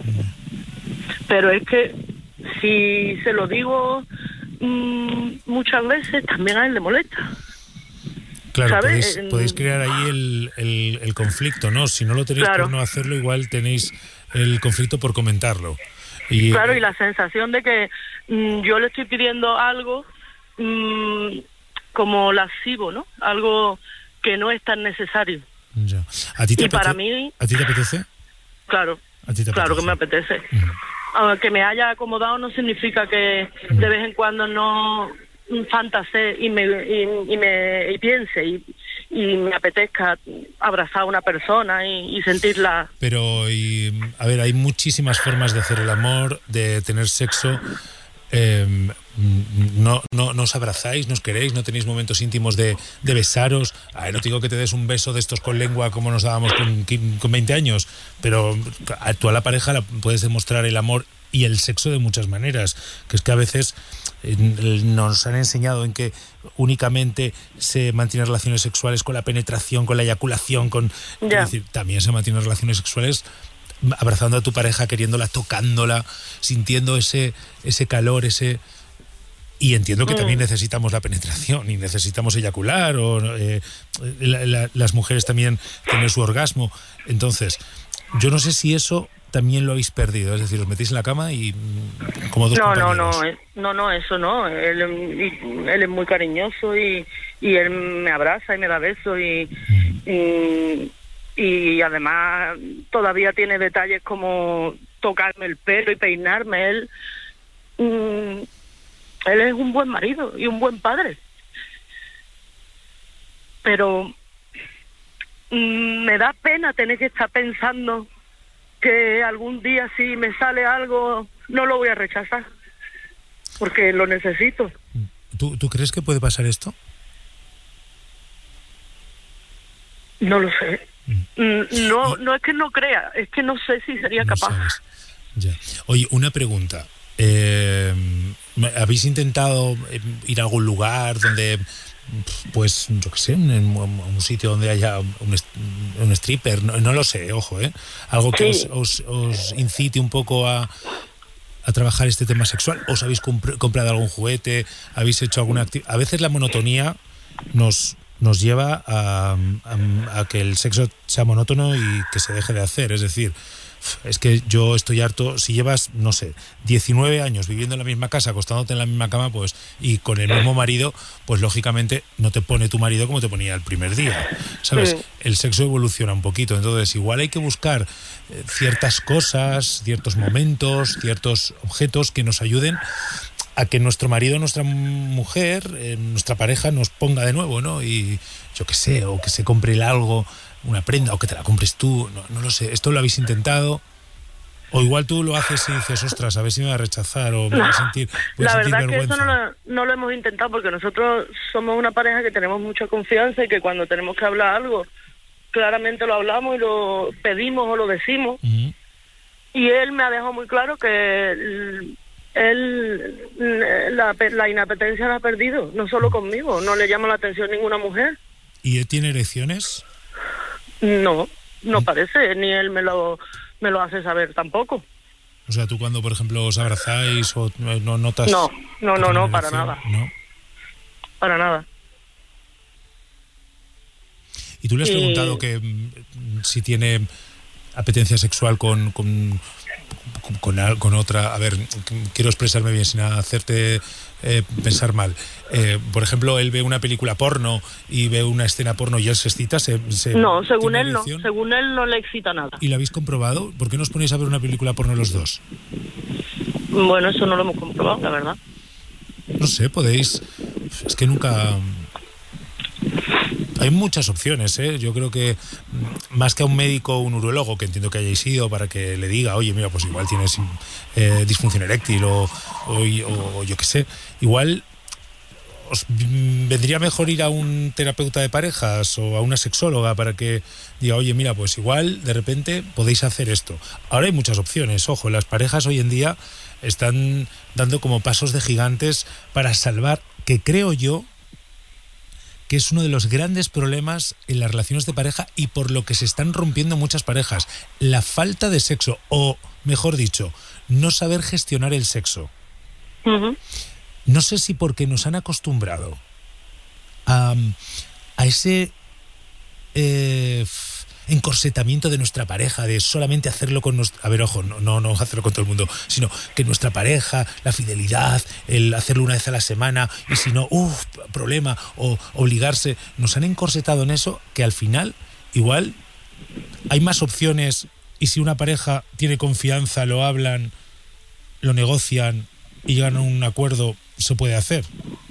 Speaker 11: Mm. Pero es que si se lo digo mmm, muchas veces, también a él le molesta.
Speaker 2: Claro, podéis, podéis crear ahí el, el, el conflicto, ¿no? Si no lo tenéis claro. por no hacerlo, igual tenéis el conflicto por comentarlo. Y,
Speaker 11: claro, y la sensación de que mmm, yo le estoy pidiendo algo mmm, como lascivo, ¿no? Algo que no es tan necesario.
Speaker 2: Ya. ¿A ti te
Speaker 11: y
Speaker 2: apetece?
Speaker 11: Para mí,
Speaker 2: ¿A ti te apetece?
Speaker 11: Claro,
Speaker 2: ¿A ti te
Speaker 11: claro
Speaker 2: apetece?
Speaker 11: que me apetece.
Speaker 2: Uh-huh.
Speaker 11: Aunque me haya acomodado no significa que uh-huh. de vez en cuando no... fantasé y me y, y me y piense y, y me apetezca abrazar a una persona y, y sentirla.
Speaker 2: Pero y, a ver, hay muchísimas formas de hacer el amor, de tener sexo. Eh, no, no, no os abrazáis, no os queréis, no tenéis momentos íntimos de, de besaros. A ver, no te digo que te des un beso de estos con lengua como nos dábamos con, con veinte años, pero a, tú a la pareja la, puedes demostrar el amor y el sexo de muchas maneras, que es que a veces eh, nos han enseñado en que únicamente se mantienen relaciones sexuales con la penetración, con la eyaculación, con
Speaker 11: yeah.
Speaker 2: es decir, también se mantienen relaciones sexuales abrazando a tu pareja, queriéndola, tocándola, sintiendo ese ese calor, ese y entiendo que mm. también necesitamos la penetración y necesitamos eyacular o eh, la, la, las mujeres también tener su orgasmo. Entonces, yo no sé si eso también lo habéis perdido, es decir, os metéis en la cama y como dos
Speaker 11: no,
Speaker 2: compañeros.
Speaker 11: No, no, no, no, eso no. Él, él es muy cariñoso y, y él me abraza y me da besos y, mm. y, y además todavía tiene detalles como tocarme el pelo y peinarme. Él, mm, él es un buen marido y un buen padre. Pero mm, me da pena tener que estar pensando que algún día si me sale algo no lo voy a rechazar, porque lo necesito.
Speaker 2: ¿Tú, ¿Tú crees que puede pasar esto?
Speaker 11: No lo sé. Mm. No, no es que no crea, es que no sé si sería
Speaker 2: no
Speaker 11: capaz.
Speaker 2: Sabes. Ya. Oye, una pregunta. Eh, ¿Habéis intentado ir a algún lugar donde, pues, yo qué sé, un, un sitio donde haya un, un stripper? No, no lo sé, ojo, ¿eh? Algo que sí. os, os, os incite un poco a, a trabajar este tema sexual. ¿Os habéis compr- comprado algún juguete? ¿Habéis hecho alguna actividad? A veces la monotonía nos... nos lleva a, a, a que el sexo sea monótono y que se deje de hacer. Es decir, es que yo estoy harto. Si llevas, no sé, diecinueve años viviendo en la misma casa, acostándote en la misma cama, pues, y con el mismo marido, pues lógicamente no te pone tu marido como te ponía el primer día, ¿sabes? Sí. El sexo evoluciona un poquito, entonces igual hay que buscar eh, ciertas cosas, ciertos momentos, ciertos objetos que nos ayuden a que nuestro marido, nuestra mujer, eh, nuestra pareja nos ponga de nuevo, ¿no? Y yo qué sé, o que se compre algo, una prenda, o que te la compres tú, no, no lo sé. ¿Esto lo habéis intentado? O igual tú lo haces y dices, ostras, a ver si me va a rechazar o me va a sentir, voy a
Speaker 11: La
Speaker 2: sentir
Speaker 11: verdad
Speaker 2: vergüenza.
Speaker 11: que eso no lo, no lo hemos intentado porque nosotros somos una pareja que tenemos mucha confianza y que cuando tenemos que hablar algo, claramente lo hablamos y lo pedimos o lo decimos. Uh-huh. Y él me ha dejado muy claro que... Él la, la inapetencia la ha perdido, no solo conmigo, no le llama la atención ninguna mujer.
Speaker 2: ¿Y él tiene erecciones?
Speaker 11: No, no ¿Mm? parece, ni él me lo me lo hace saber tampoco.
Speaker 2: O sea, tú cuando, por ejemplo, os abrazáis o no notas...
Speaker 11: No, no, no, no, para nada.
Speaker 2: ¿No?
Speaker 11: Para nada.
Speaker 2: ¿Y tú le has y... preguntado que si tiene apetencia sexual con... con Con, con otra, a ver, quiero expresarme bien sin hacerte eh, pensar mal. Eh, por ejemplo, él ve una película porno y ve una escena porno y él se excita. Se, se
Speaker 11: no, según él no, según él no le excita nada.
Speaker 2: ¿Y lo habéis comprobado? ¿Por qué no os ponéis a ver una película porno los dos?
Speaker 11: Bueno, eso no lo hemos comprobado, la verdad.
Speaker 2: No sé, podéis... Es que nunca... Hay muchas opciones, ¿eh? Yo creo que más que a un médico o un urólogo, que entiendo que hayáis ido para que le diga, oye, mira, pues igual tienes eh, disfunción eréctil o, o, o, o yo qué sé, igual os vendría mejor ir a un terapeuta de parejas o a una sexóloga para que diga, oye, mira, pues igual de repente podéis hacer esto. Ahora hay muchas opciones, ojo, las parejas hoy en día están dando como pasos de gigantes para salvar, que creo yo que es uno de los grandes problemas en las relaciones de pareja y por lo que se están rompiendo muchas parejas, la falta de sexo, o mejor dicho, no saber gestionar el sexo. Uh-huh. No sé si porque nos han acostumbrado a, a ese eh, encorsetamiento de nuestra pareja, de solamente hacerlo con nuestra... A ver, ojo, no, no, no hacerlo con todo el mundo, sino que nuestra pareja, la fidelidad, el hacerlo una vez a la semana, y si no, uff, problema, o obligarse, nos han encorsetado en eso, que al final, igual, hay más opciones, y si una pareja tiene confianza, lo hablan, lo negocian, y llegan a un acuerdo, se puede hacer.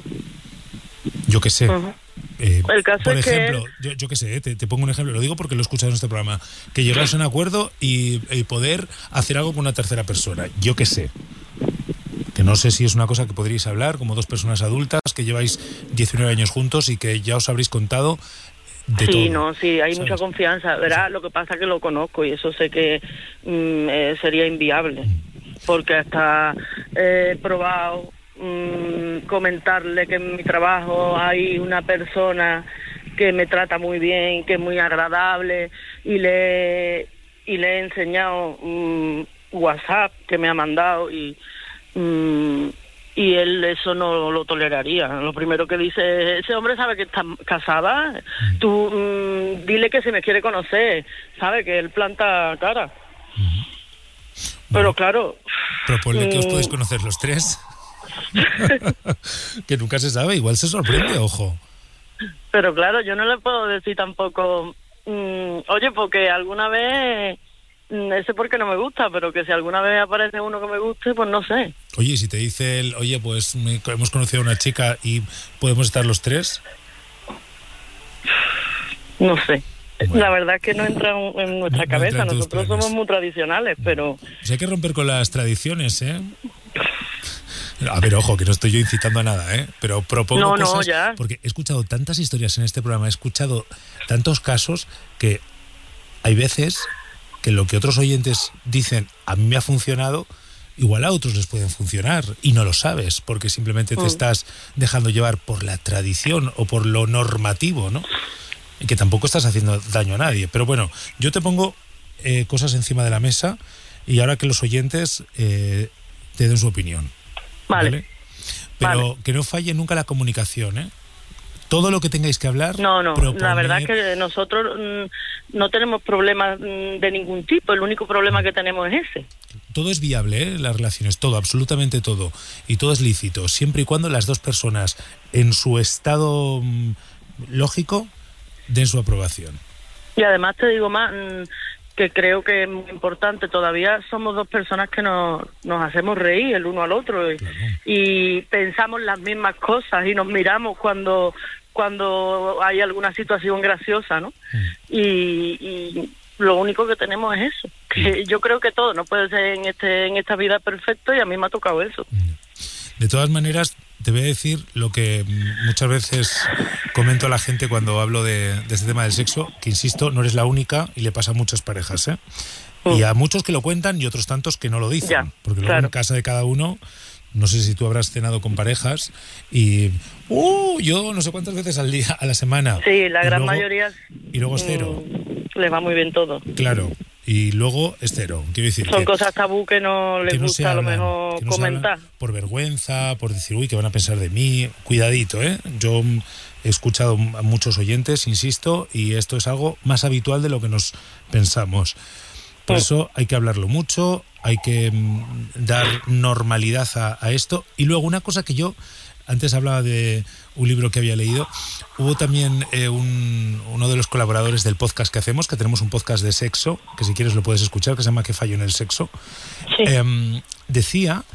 Speaker 2: Yo qué sé. Uh-huh. Eh,
Speaker 11: el caso
Speaker 2: por
Speaker 11: es
Speaker 2: ejemplo,
Speaker 11: que...
Speaker 2: yo, yo qué sé, te, te pongo un ejemplo, lo digo porque lo he escuchado en este programa, que llegas a un acuerdo y, y poder hacer algo con una tercera persona, yo qué sé, que no sé si es una cosa que podríais hablar como dos personas adultas que lleváis diecinueve años juntos y que ya os habréis contado de
Speaker 11: sí,
Speaker 2: todo.
Speaker 11: Sí, no, sí, hay
Speaker 2: ¿sabes?
Speaker 11: Mucha confianza, ¿verdad? Lo que pasa es que lo conozco y eso sé que mm, eh, sería inviable, porque hasta he eh, probado Mm, comentarle que en mi trabajo hay una persona que me trata muy bien, que es muy agradable, y le y le he enseñado mm, WhatsApp que me ha mandado y mm, y él eso no lo toleraría. Lo primero que dice, ese hombre sabe que está casada, tú mm, dile que se me quiere conocer, sabe que él planta cara. Uh-huh. Pero bueno, claro,
Speaker 2: proponle mm, que os podéis conocer los tres. Que nunca se sabe, igual se sorprende, ojo.
Speaker 11: Pero claro, yo no le puedo decir tampoco, mmm, oye, porque alguna vez, mmm, ese porque no me gusta, pero que si alguna vez aparece uno que me guste, pues no sé.
Speaker 2: Oye, si te dice él, oye, pues me, hemos conocido a una chica y podemos estar los tres.
Speaker 11: No sé. Bueno. La verdad es que no entra en nuestra no, cabeza, no nosotros somos muy tradicionales, pero...
Speaker 2: Pues hay que romper con las tradiciones, ¿eh? A ver, ojo, que no estoy yo incitando a nada, ¿eh? Pero propongo
Speaker 11: no,
Speaker 2: cosas...
Speaker 11: No, ya.
Speaker 2: Porque he escuchado tantas historias en este programa, he escuchado tantos casos que hay veces que lo que otros oyentes dicen a mí me ha funcionado, igual a otros les pueden funcionar y no lo sabes, porque simplemente te mm. estás dejando llevar por la tradición o por lo normativo, ¿no? Y que tampoco estás haciendo daño a nadie. Pero bueno, yo te pongo eh, cosas encima de la mesa y ahora que los oyentes eh, te den su opinión.
Speaker 11: Vale.
Speaker 2: ¿Vale? Pero
Speaker 11: vale.
Speaker 2: que no falle nunca la comunicación, ¿eh? Todo lo que tengáis que hablar...
Speaker 11: No, no,
Speaker 2: proponer...
Speaker 11: la verdad es que nosotros mm, no tenemos problemas mm, de ningún tipo, el único problema que tenemos es ese.
Speaker 2: Todo es viable, ¿eh? Las relaciones, todo, absolutamente todo. Y todo es lícito, siempre y cuando las dos personas, en su estado mm, lógico, den su aprobación.
Speaker 11: Y además te digo más, que creo que es muy importante, todavía somos dos personas que nos, nos hacemos reír el uno al otro y, claro. y pensamos las mismas cosas y nos miramos cuando cuando hay alguna situación graciosa, ¿no? Mm. Y, y lo único que tenemos es eso, que mm. yo creo que todo no puede ser en este en esta vida perfecto y a mí me ha tocado eso.
Speaker 2: Mm. De todas maneras, te voy a decir lo que muchas veces comento a la gente cuando hablo de, de este tema del sexo, que insisto, no eres la única y le pasa a muchas parejas, ¿eh? Mm. Y a muchos que lo cuentan y otros tantos que no lo dicen,
Speaker 11: ya,
Speaker 2: porque luego
Speaker 11: claro.
Speaker 2: en casa de cada uno, no sé si tú habrás cenado con parejas y uh, yo no sé cuántas veces al día, a la semana.
Speaker 11: Sí, la gran
Speaker 2: luego,
Speaker 11: mayoría.
Speaker 2: Y luego es cero.
Speaker 11: Mm, les va muy bien todo.
Speaker 2: Claro. Y luego es cero. Quiero decir
Speaker 11: son
Speaker 2: que,
Speaker 11: cosas tabú que no les
Speaker 2: que no
Speaker 11: gusta
Speaker 2: hablan,
Speaker 11: a lo mejor
Speaker 2: no
Speaker 11: comentar.
Speaker 2: Por vergüenza, por decir, uy, ¿qué van a pensar de mí? Cuidadito, ¿eh? Yo he escuchado a muchos oyentes, insisto, y esto es algo más habitual de lo que nos pensamos. Por sí. eso hay que hablarlo mucho, hay que mm, dar normalidad a, a esto. Y luego una cosa que yo... Antes hablaba de un libro que había leído. Hubo también eh, un, uno de los colaboradores del podcast que hacemos, que tenemos un podcast de sexo, que si quieres lo puedes escuchar, que se llama ¿Qué fallo en el sexo?
Speaker 11: Sí.
Speaker 2: Eh, decía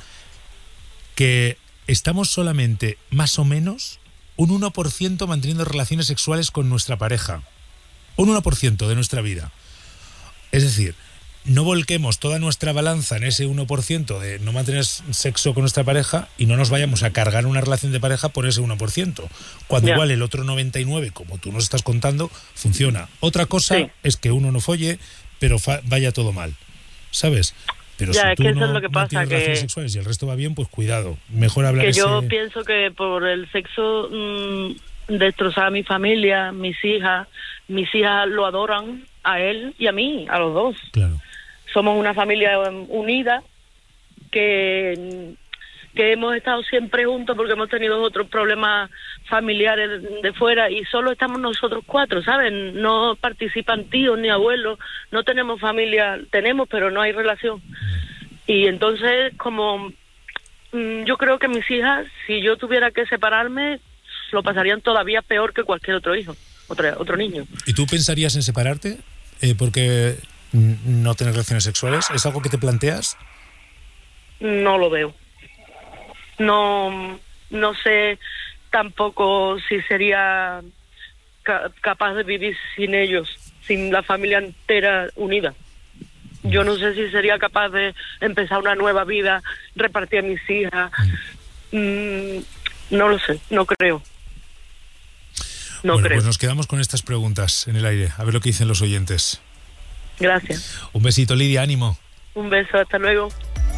Speaker 2: que estamos solamente, más o menos, un uno por ciento manteniendo relaciones sexuales con nuestra pareja. Un uno por ciento de nuestra vida. Es decir, no volquemos toda nuestra balanza en ese uno por ciento de no mantener sexo con nuestra pareja y no nos vayamos a cargar una relación de pareja por ese uno por ciento. Cuando yeah. igual el otro noventa y nueve por ciento, como tú nos estás contando, funciona. Otra cosa sí. es que uno no folle, pero fa- vaya todo mal. ¿Sabes? Pero
Speaker 11: ya,
Speaker 2: si
Speaker 11: es
Speaker 2: tú
Speaker 11: que
Speaker 2: no,
Speaker 11: eso es lo que
Speaker 2: no
Speaker 11: pasa,
Speaker 2: tienes
Speaker 11: que...
Speaker 2: relaciones sexuales y el resto va bien, pues cuidado. Mejor hablar
Speaker 11: que
Speaker 2: ese...
Speaker 11: yo pienso que por el sexo mmm, destrozar a mi familia, mis hijas, mis hijas lo adoran a él y a mí, a los dos.
Speaker 2: Claro.
Speaker 11: Somos una familia unida que, que hemos estado siempre juntos porque hemos tenido otros problemas familiares de fuera y solo estamos nosotros cuatro, ¿saben? No participan tíos ni abuelos, no tenemos familia, tenemos pero no hay relación. Y entonces como yo creo que mis hijas, si yo tuviera que separarme, lo pasarían todavía peor que cualquier otro hijo, otro, otro niño.
Speaker 2: ¿Y tú pensarías en separarte? Eh, porque... no tener relaciones sexuales, ¿es algo que te planteas?
Speaker 11: No lo veo. No, no sé tampoco si sería ca- capaz de vivir sin ellos, sin la familia entera unida. Yo no sé si sería capaz de empezar una nueva vida, repartir a mis hijas. Mm, no lo sé, no creo. No
Speaker 2: bueno,
Speaker 11: creo.
Speaker 2: Pues nos quedamos con estas preguntas en el aire, a ver lo que dicen los oyentes.
Speaker 11: Gracias.
Speaker 2: Un besito, Lidia, ánimo.
Speaker 11: Un beso, hasta luego.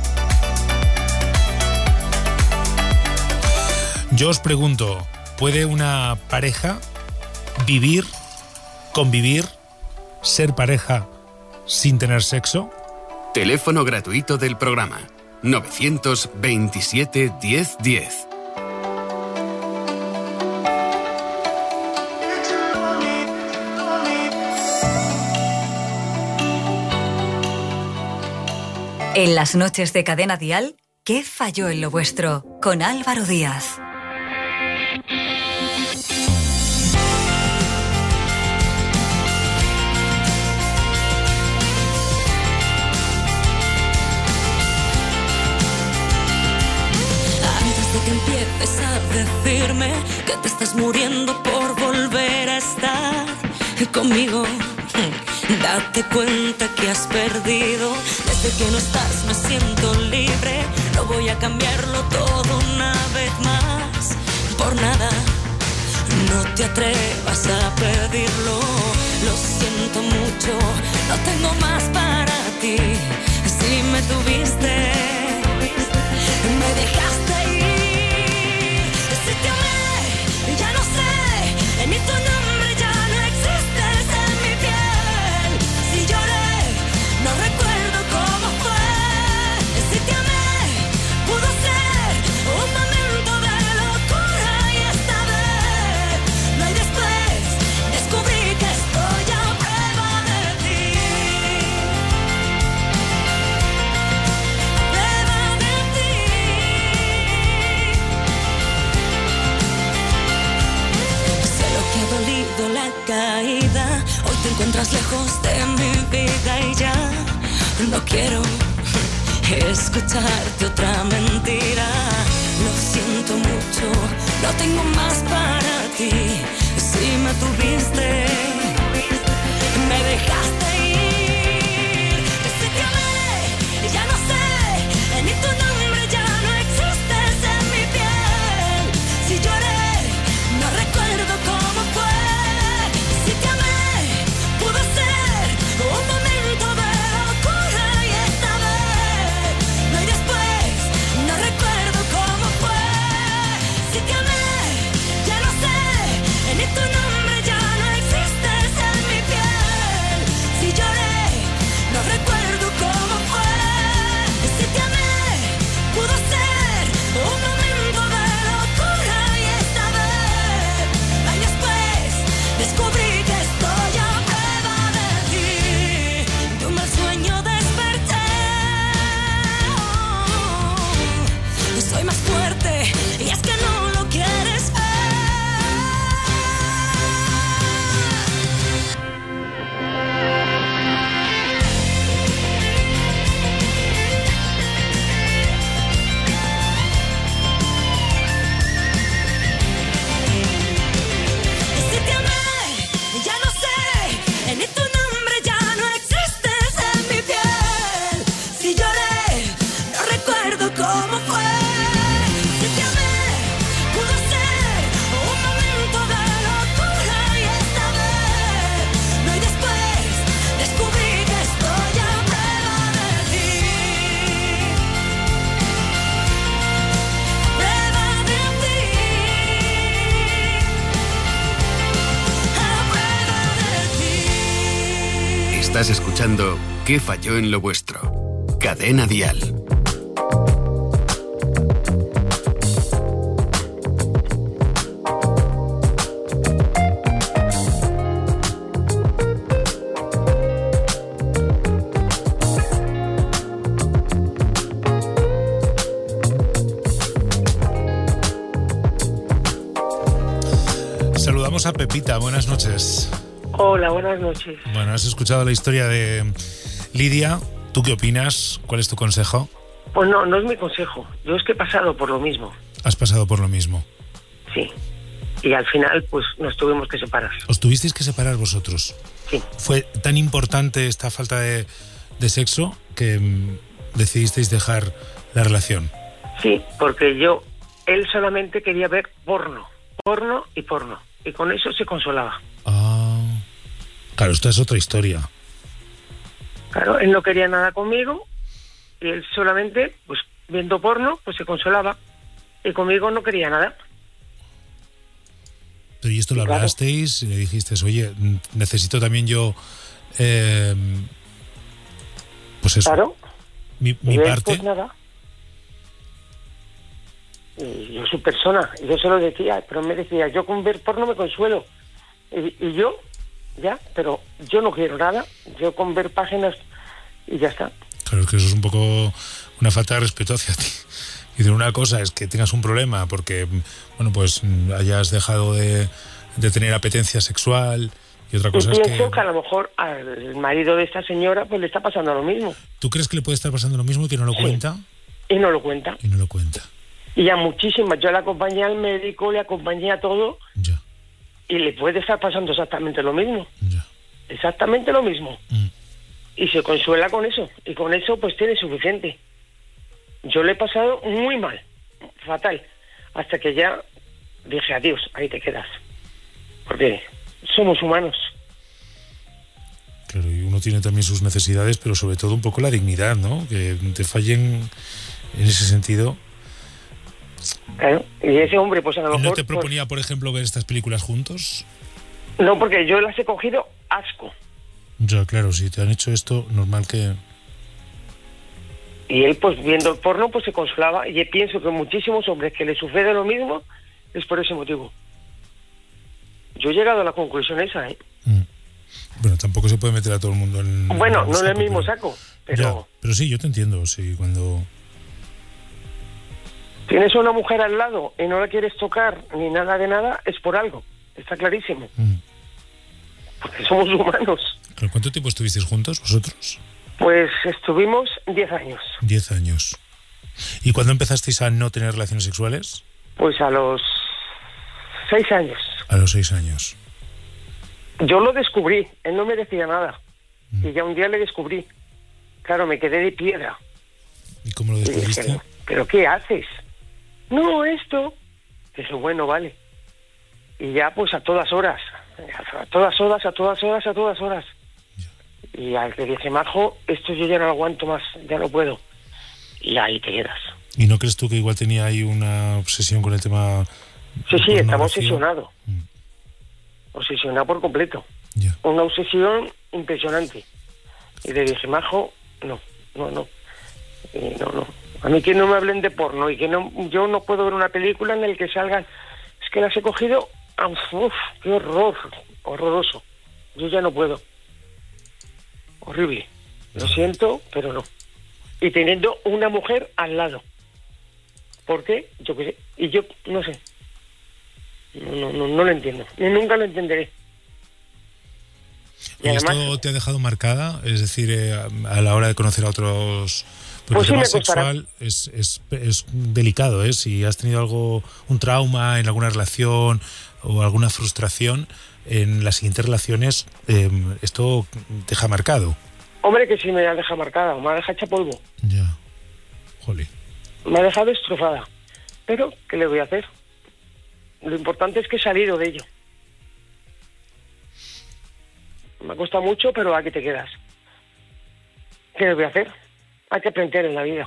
Speaker 2: Yo os pregunto, ¿puede una pareja vivir, convivir, ser pareja sin tener sexo?
Speaker 3: Teléfono gratuito del programa novecientos veintisiete diez diez.
Speaker 5: En las noches de Cadena Dial, ¿qué falló en lo vuestro? Con Álvaro Díaz.
Speaker 10: Antes de que empieces a decirme que te estás muriendo por volver a estar conmigo. Date cuenta que has perdido. Desde que no estás me siento libre. No voy a cambiarlo todo una vez más. Por nada, no te atrevas a pedirlo. Lo siento mucho, no tengo más para ti. Si me tuviste, me dejaste ir. Si te amé, ya no sé, ni tu nombre ya no existes en mi piel. Si lloré, no recuerdo cómo fue. Si te amé, pudo ser un momento de locura y esta vez no hay después. Descubrí que estoy a prueba de ti. Prueba de ti. Sé lo que ha dolido la caída. Hoy te encuentras lejos de mi vida y ya no quiero escucharte otra mentira. Lo siento mucho, no tengo más para ti. Si me tuviste, me dejaste ir. Si te amé, ya no sé, ni tu nombre ya no existes en mi piel. Si lloré, no recuerdo cómo fue. Si te amé, pudo ser un momento de locura y esta vez no hay después. No recuerdo cómo fue. Si te amé, ya no sé, ni tu nombre ya no existes en mi piel. Si lloré, no recuerdo cómo fue. Si te amé, pudo ser un momento de locura y esta vez no hay después. Descubrí que estoy a prueba de ti. De un mal sueño desperté. Oh, soy más fuerte y es que no lo quieres ver. Si te amé, ya no sé, ni tu nombre ya no existes en mi piel. Si lloré, no recuerdo cómo fue. Si te amé, pudo ser un momento de locura y esta vez no hay después. Descubrí que estoy a prueba de ti. Prueba de ti. A prueba de ti.
Speaker 3: Estás escuchando ¿Qué falló en lo vuestro? Cadena Dial.
Speaker 2: Saludamos a Pepita, buenas noches.
Speaker 12: Hola, buenas noches.
Speaker 2: Bueno, has escuchado la historia de Lidia. ¿Tú qué opinas? ¿Cuál es tu consejo?
Speaker 12: Pues no, no es mi consejo. Yo es que he pasado por lo mismo.
Speaker 2: Has pasado por lo mismo.
Speaker 12: Sí. Y al final, pues nos tuvimos que separar.
Speaker 2: ¿Os tuvisteis que separar vosotros?
Speaker 12: Sí.
Speaker 2: ¿Fue tan importante esta falta de, de sexo que mm, decidisteis dejar la relación?
Speaker 12: Sí, porque yo, él solamente quería ver porno. Porno y porno. Y con eso se consolaba.
Speaker 2: Ah, claro, esta es otra historia.
Speaker 12: Claro, él no quería nada conmigo y él solamente, pues viendo porno, pues se consolaba. Y conmigo no quería nada.
Speaker 2: Pero ¿y esto lo
Speaker 12: Claro.
Speaker 2: hablasteis? Y le dijisteis, oye, necesito también yo, eh, pues eso,
Speaker 12: Claro.
Speaker 2: mi, mi
Speaker 12: Y él,
Speaker 2: parte.
Speaker 12: pues nada. Y yo soy persona, y yo se lo decía, pero me decía, yo con ver porno me consuelo. Y, y yo, ya, pero yo no quiero nada, yo con ver páginas y ya está.
Speaker 2: Claro, es que eso es un poco una falta de respeto hacia ti. Y de una cosa es que tengas un problema porque, bueno, pues hayas dejado de, de tener apetencia sexual, y otra cosa
Speaker 12: y
Speaker 2: es
Speaker 12: pienso
Speaker 2: que...
Speaker 12: que a lo mejor al marido de esta señora pues le está pasando lo mismo.
Speaker 2: ¿Tú crees que le puede estar pasando lo mismo y que no lo
Speaker 12: Sí.
Speaker 2: cuenta?
Speaker 12: Y no lo cuenta.
Speaker 2: Y no lo cuenta.
Speaker 12: Y a muchísimas, yo le acompañé al médico, le acompañé a todo.
Speaker 2: Ya.
Speaker 12: y le puede estar pasando exactamente lo mismo.
Speaker 2: Ya.
Speaker 12: Exactamente lo mismo.
Speaker 2: Mm.
Speaker 12: Y se consuela con eso. Y con eso pues tiene suficiente. Yo le he pasado muy mal. Fatal. Hasta que ya dije, adiós, ahí te quedas. Porque somos humanos.
Speaker 2: Claro, y uno tiene también sus necesidades, pero sobre todo un poco la dignidad, ¿no? Que te fallen en ese sentido.
Speaker 12: Claro. Y ese hombre, pues a lo
Speaker 2: ¿No
Speaker 12: mejor...
Speaker 2: te proponía, por ejemplo, ver estas películas juntos?
Speaker 12: Pues, no, porque yo las he cogido asco.
Speaker 2: Ya, claro, si te han hecho esto, normal que...
Speaker 12: Y él, pues viendo el porno, pues se consolaba. Y pienso que muchísimos hombres que le sucede lo mismo es por ese motivo. Yo he llegado a la conclusión esa, ¿eh?
Speaker 2: Mm. Bueno, tampoco se puede meter a todo el mundo en...
Speaker 12: Bueno,
Speaker 2: en
Speaker 12: no en el
Speaker 2: saco,
Speaker 12: mismo
Speaker 2: pero...
Speaker 12: saco, pero...
Speaker 2: Ya, pero sí, yo te entiendo, sí, cuando...
Speaker 12: Tienes a una mujer al lado y no la quieres tocar ni nada de nada, es por algo. Está clarísimo.
Speaker 2: Mm.
Speaker 12: Porque somos humanos.
Speaker 2: ¿Cuánto tiempo estuvisteis juntos, vosotros?
Speaker 12: Pues estuvimos diez años.
Speaker 2: Diez años. ¿Y cuándo empezasteis a no tener relaciones sexuales?
Speaker 12: Pues a los seis años.
Speaker 2: A los seis años.
Speaker 12: Yo lo descubrí, él no me decía nada. Mm. Y ya un día le descubrí. Claro, me quedé de piedra.
Speaker 2: ¿Y cómo lo descubriste?
Speaker 12: Dije, ¿pero qué haces? No, esto. Dije, bueno, vale. Y ya pues a todas horas. A todas horas, a todas horas, a todas horas. Ya. Y al que dije, Majo, esto yo ya no lo aguanto más, ya no puedo. Y ahí te quedas.
Speaker 2: ¿Y no crees tú que igual tenía ahí una obsesión con el tema?
Speaker 12: Sí, sí, estaba obsesionado. Mm. Obsesionado por completo.
Speaker 2: Ya.
Speaker 12: Una obsesión impresionante. Y le dije, Majo, no, no, no. Y no, no. A mí que no me hablen de porno y que no, yo no puedo ver una película en la que salgan. Es que las he cogido. Uf, qué horror, horroroso. Yo ya no puedo. Horrible. Lo siento, pero no. Y teniendo una mujer al lado. ¿Por qué? Yo qué sé. Y yo no sé. No, no, no, no lo entiendo. Y nunca lo entenderé.
Speaker 2: ¿Y, ¿Y además, esto te ha dejado marcada? Es decir, eh, a la hora de conocer a otros... Porque
Speaker 12: pues
Speaker 2: el tema
Speaker 12: sí,
Speaker 2: sexual es, es, es delicado, ¿eh? Si has tenido algo, un trauma en alguna relación o alguna frustración, en las siguientes relaciones eh, esto te deja marcado.
Speaker 12: Hombre, que sí me ha dejado marcada, me ha dejado hecha polvo.
Speaker 2: Ya, jolín.
Speaker 12: Me ha dejado destrozada. Pero, ¿qué le voy a hacer? Lo importante es que he salido de ello. Me ha costado mucho, pero aquí te quedas. ¿Qué le voy a hacer? Hay que aprender en la vida.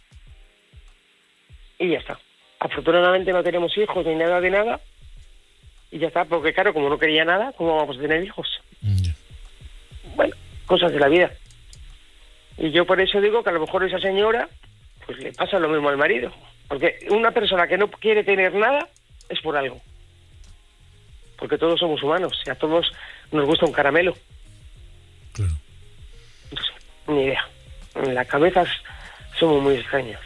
Speaker 12: Y ya está. Afortunadamente no tenemos hijos ni nada de nada. Y ya está, porque claro, como no quería nada, ¿cómo vamos a tener hijos?
Speaker 2: Yeah.
Speaker 12: Bueno, cosas de la vida. Y yo por eso digo que a lo mejor esa señora, pues le pasa lo mismo al marido. Porque una persona que no quiere tener nada es por algo. Porque todos somos humanos y a todos nos gusta un caramelo.
Speaker 2: Claro.
Speaker 12: No sé, ni idea. En las cabezas somos muy extrañas.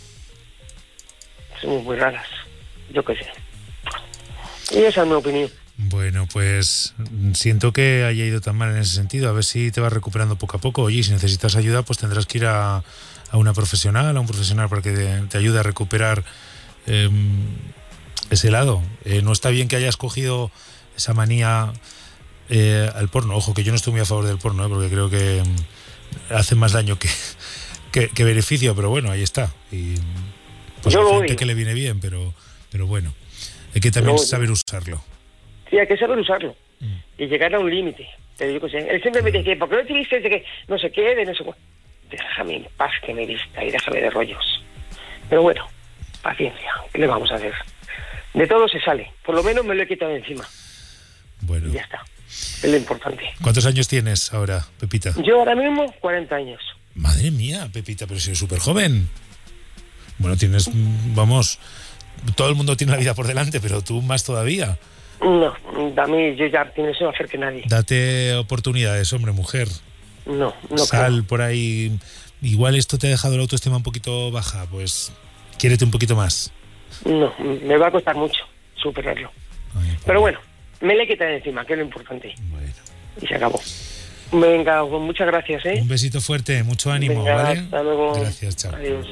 Speaker 12: Somos muy raras. Yo qué sé. Y esa es mi opinión.
Speaker 2: Bueno, pues siento que haya ido tan mal en ese sentido. A ver si te vas recuperando poco a poco. Oye, si necesitas ayuda, pues tendrás que ir a, a una profesional, a un profesional para que te, te ayude a recuperar eh, ese lado. Eh, no está bien que hayas cogido esa manía eh, al porno. Ojo, que yo no estoy muy a favor del porno, ¿eh? Porque creo que hace más daño que, que, que beneficio, pero bueno, ahí está. Y pues
Speaker 12: yo
Speaker 2: hay
Speaker 12: lo
Speaker 2: gente
Speaker 12: odio.
Speaker 2: que le viene bien, pero, pero bueno, hay que también saber usarlo.
Speaker 12: Sí, hay que saber usarlo.
Speaker 2: Mm.
Speaker 12: Y llegar a un límite. Pero yo qué sé, él siempre me dice, ¿por qué no te viste de que no sé qué, de no sé cuál? Déjame en paz que me vista y déjame de rollos. Pero bueno, paciencia, ¿qué le vamos a hacer? De todo se sale, por lo menos me lo he quitado de encima.
Speaker 2: Bueno.
Speaker 12: Y ya está, es lo importante.
Speaker 2: ¿Cuántos años tienes ahora, Pepita?
Speaker 12: Yo ahora mismo, cuarenta años.
Speaker 2: Madre mía, Pepita, pero si eres súper joven. Bueno, tienes, vamos, todo el mundo tiene la vida por delante, pero tú más todavía.
Speaker 12: No, a mí yo ya tiene eso hacer que nadie.
Speaker 2: Date oportunidades, hombre, mujer.
Speaker 12: No, no
Speaker 2: Sal
Speaker 12: creo.
Speaker 2: por ahí. Igual esto te ha dejado la autoestima un poquito baja, pues quiérete un poquito más.
Speaker 12: No, me va a costar mucho superarlo.
Speaker 2: Ay,
Speaker 12: pero bueno, me le quita de encima, que es lo importante.
Speaker 2: Bueno.
Speaker 12: Y se acabó. Venga, pues muchas gracias, ¿eh?
Speaker 2: Un besito fuerte, mucho ánimo,
Speaker 12: Venga,
Speaker 2: ¿vale?
Speaker 12: hasta luego.
Speaker 2: Gracias, chao.
Speaker 12: Adiós.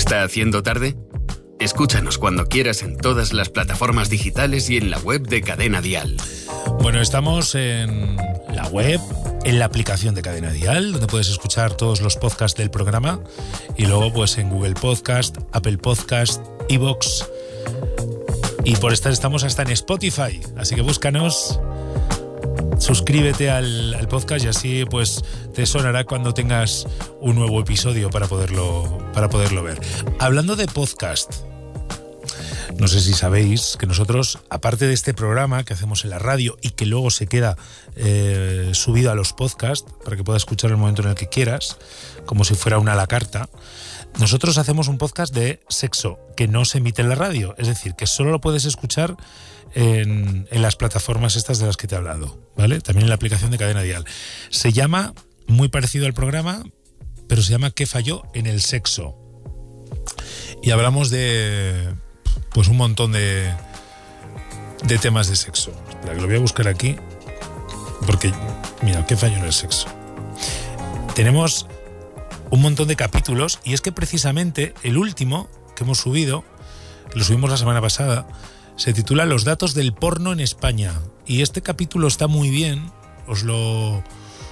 Speaker 3: está haciendo tarde? Escúchanos cuando quieras en todas las plataformas digitales y en la web de Cadena Dial.
Speaker 2: Bueno, estamos en la web, en la aplicación de Cadena Dial, donde puedes escuchar todos los podcasts del programa, y luego pues en Google Podcast, Apple Podcast, iVoox, y por estar estamos hasta en Spotify, así que búscanos, suscríbete al, al podcast y así pues te sonará cuando tengas un nuevo episodio para poderlo, para poderlo ver. Hablando de podcast, no sé si sabéis que nosotros, aparte de este programa que hacemos en la radio y que luego se queda eh, subido a los podcasts para que puedas escuchar en el momento en el que quieras, como si fuera una a la carta, nosotros hacemos un podcast de sexo que no se emite en la radio, es decir, que solo lo puedes escuchar en, en las plataformas estas de las que te he hablado, ¿vale? También en la aplicación de Cadena Dial. Se llama, muy parecido al programa, pero se llama ¿Qué falló en el sexo? Y hablamos de pues un montón de de temas de sexo. Espera, que lo voy a buscar aquí, porque mira, ¿qué falló en el sexo? Tenemos un montón de capítulos, y es que precisamente el último que hemos subido, lo subimos la semana pasada, se titula Los datos del porno en España, y este capítulo está muy bien, os lo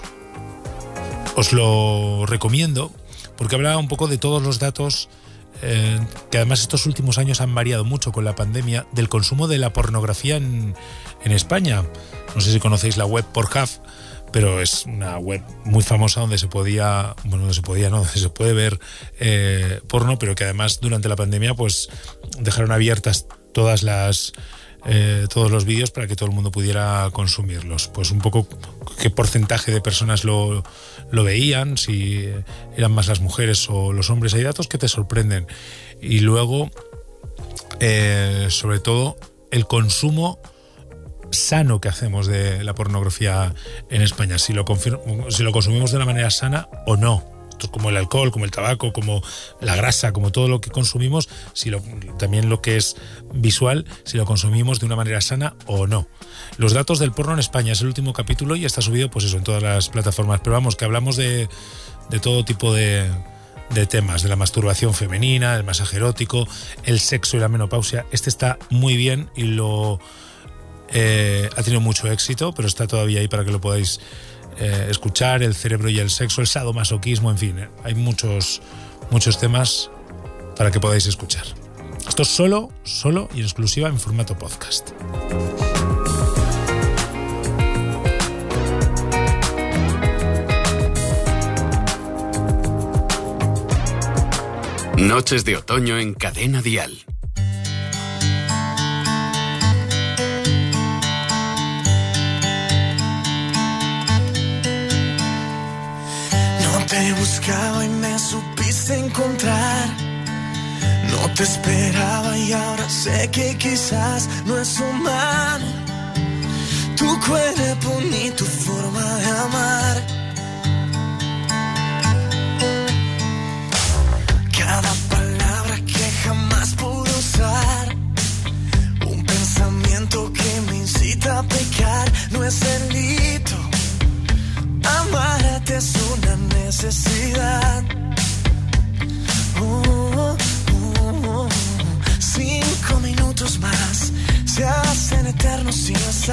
Speaker 2: os lo recomiendo, porque habla un poco de todos los datos eh, que además estos últimos años han variado mucho con la pandemia, del consumo de la pornografía en, en España. No sé si conocéis la web Pornhub, pero es una web muy famosa donde se podía, bueno, donde se podía, no, donde se puede ver eh, porno, pero que además durante la pandemia pues dejaron abiertas todas las eh, todos los vídeos para que todo el mundo pudiera consumirlos. Pues un poco qué porcentaje de personas lo, lo veían, si eran más las mujeres o los hombres. Hay datos que te sorprenden. Y luego, eh, sobre todo, el consumo sano que hacemos de la pornografía en España, si lo, confir- si lo consumimos de una manera sana o no. Esto es como el alcohol, como el tabaco, como la grasa, como todo lo que consumimos, si lo, también lo que es visual, si lo consumimos de una manera sana o no. Los datos del porno en España es el último capítulo y está subido pues eso en todas las plataformas, pero vamos, que hablamos de, de todo tipo de, de temas, de la masturbación femenina, el masaje erótico, el sexo y la menopausia. Este está muy bien y lo eh, ha tenido mucho éxito, pero está todavía ahí para que lo podáis Eh, escuchar, el cerebro y el sexo, el sadomasoquismo, en fin, eh, hay muchos muchos temas para que podáis escuchar. Esto es solo, solo y en exclusiva en formato podcast.
Speaker 3: Noches de otoño en Cadena Dial.
Speaker 6: Te buscaba y me supiste encontrar. No te esperaba y ahora sé que quizás no es humano tu cuerpo ni tu forma de amar. Cada palabra que jamás pude usar, un pensamiento que me incita a pecar, no es delito. Amarte es una necesidad. Oh, oh, oh, oh. Cinco minutos más se hacen eternos si no sabes.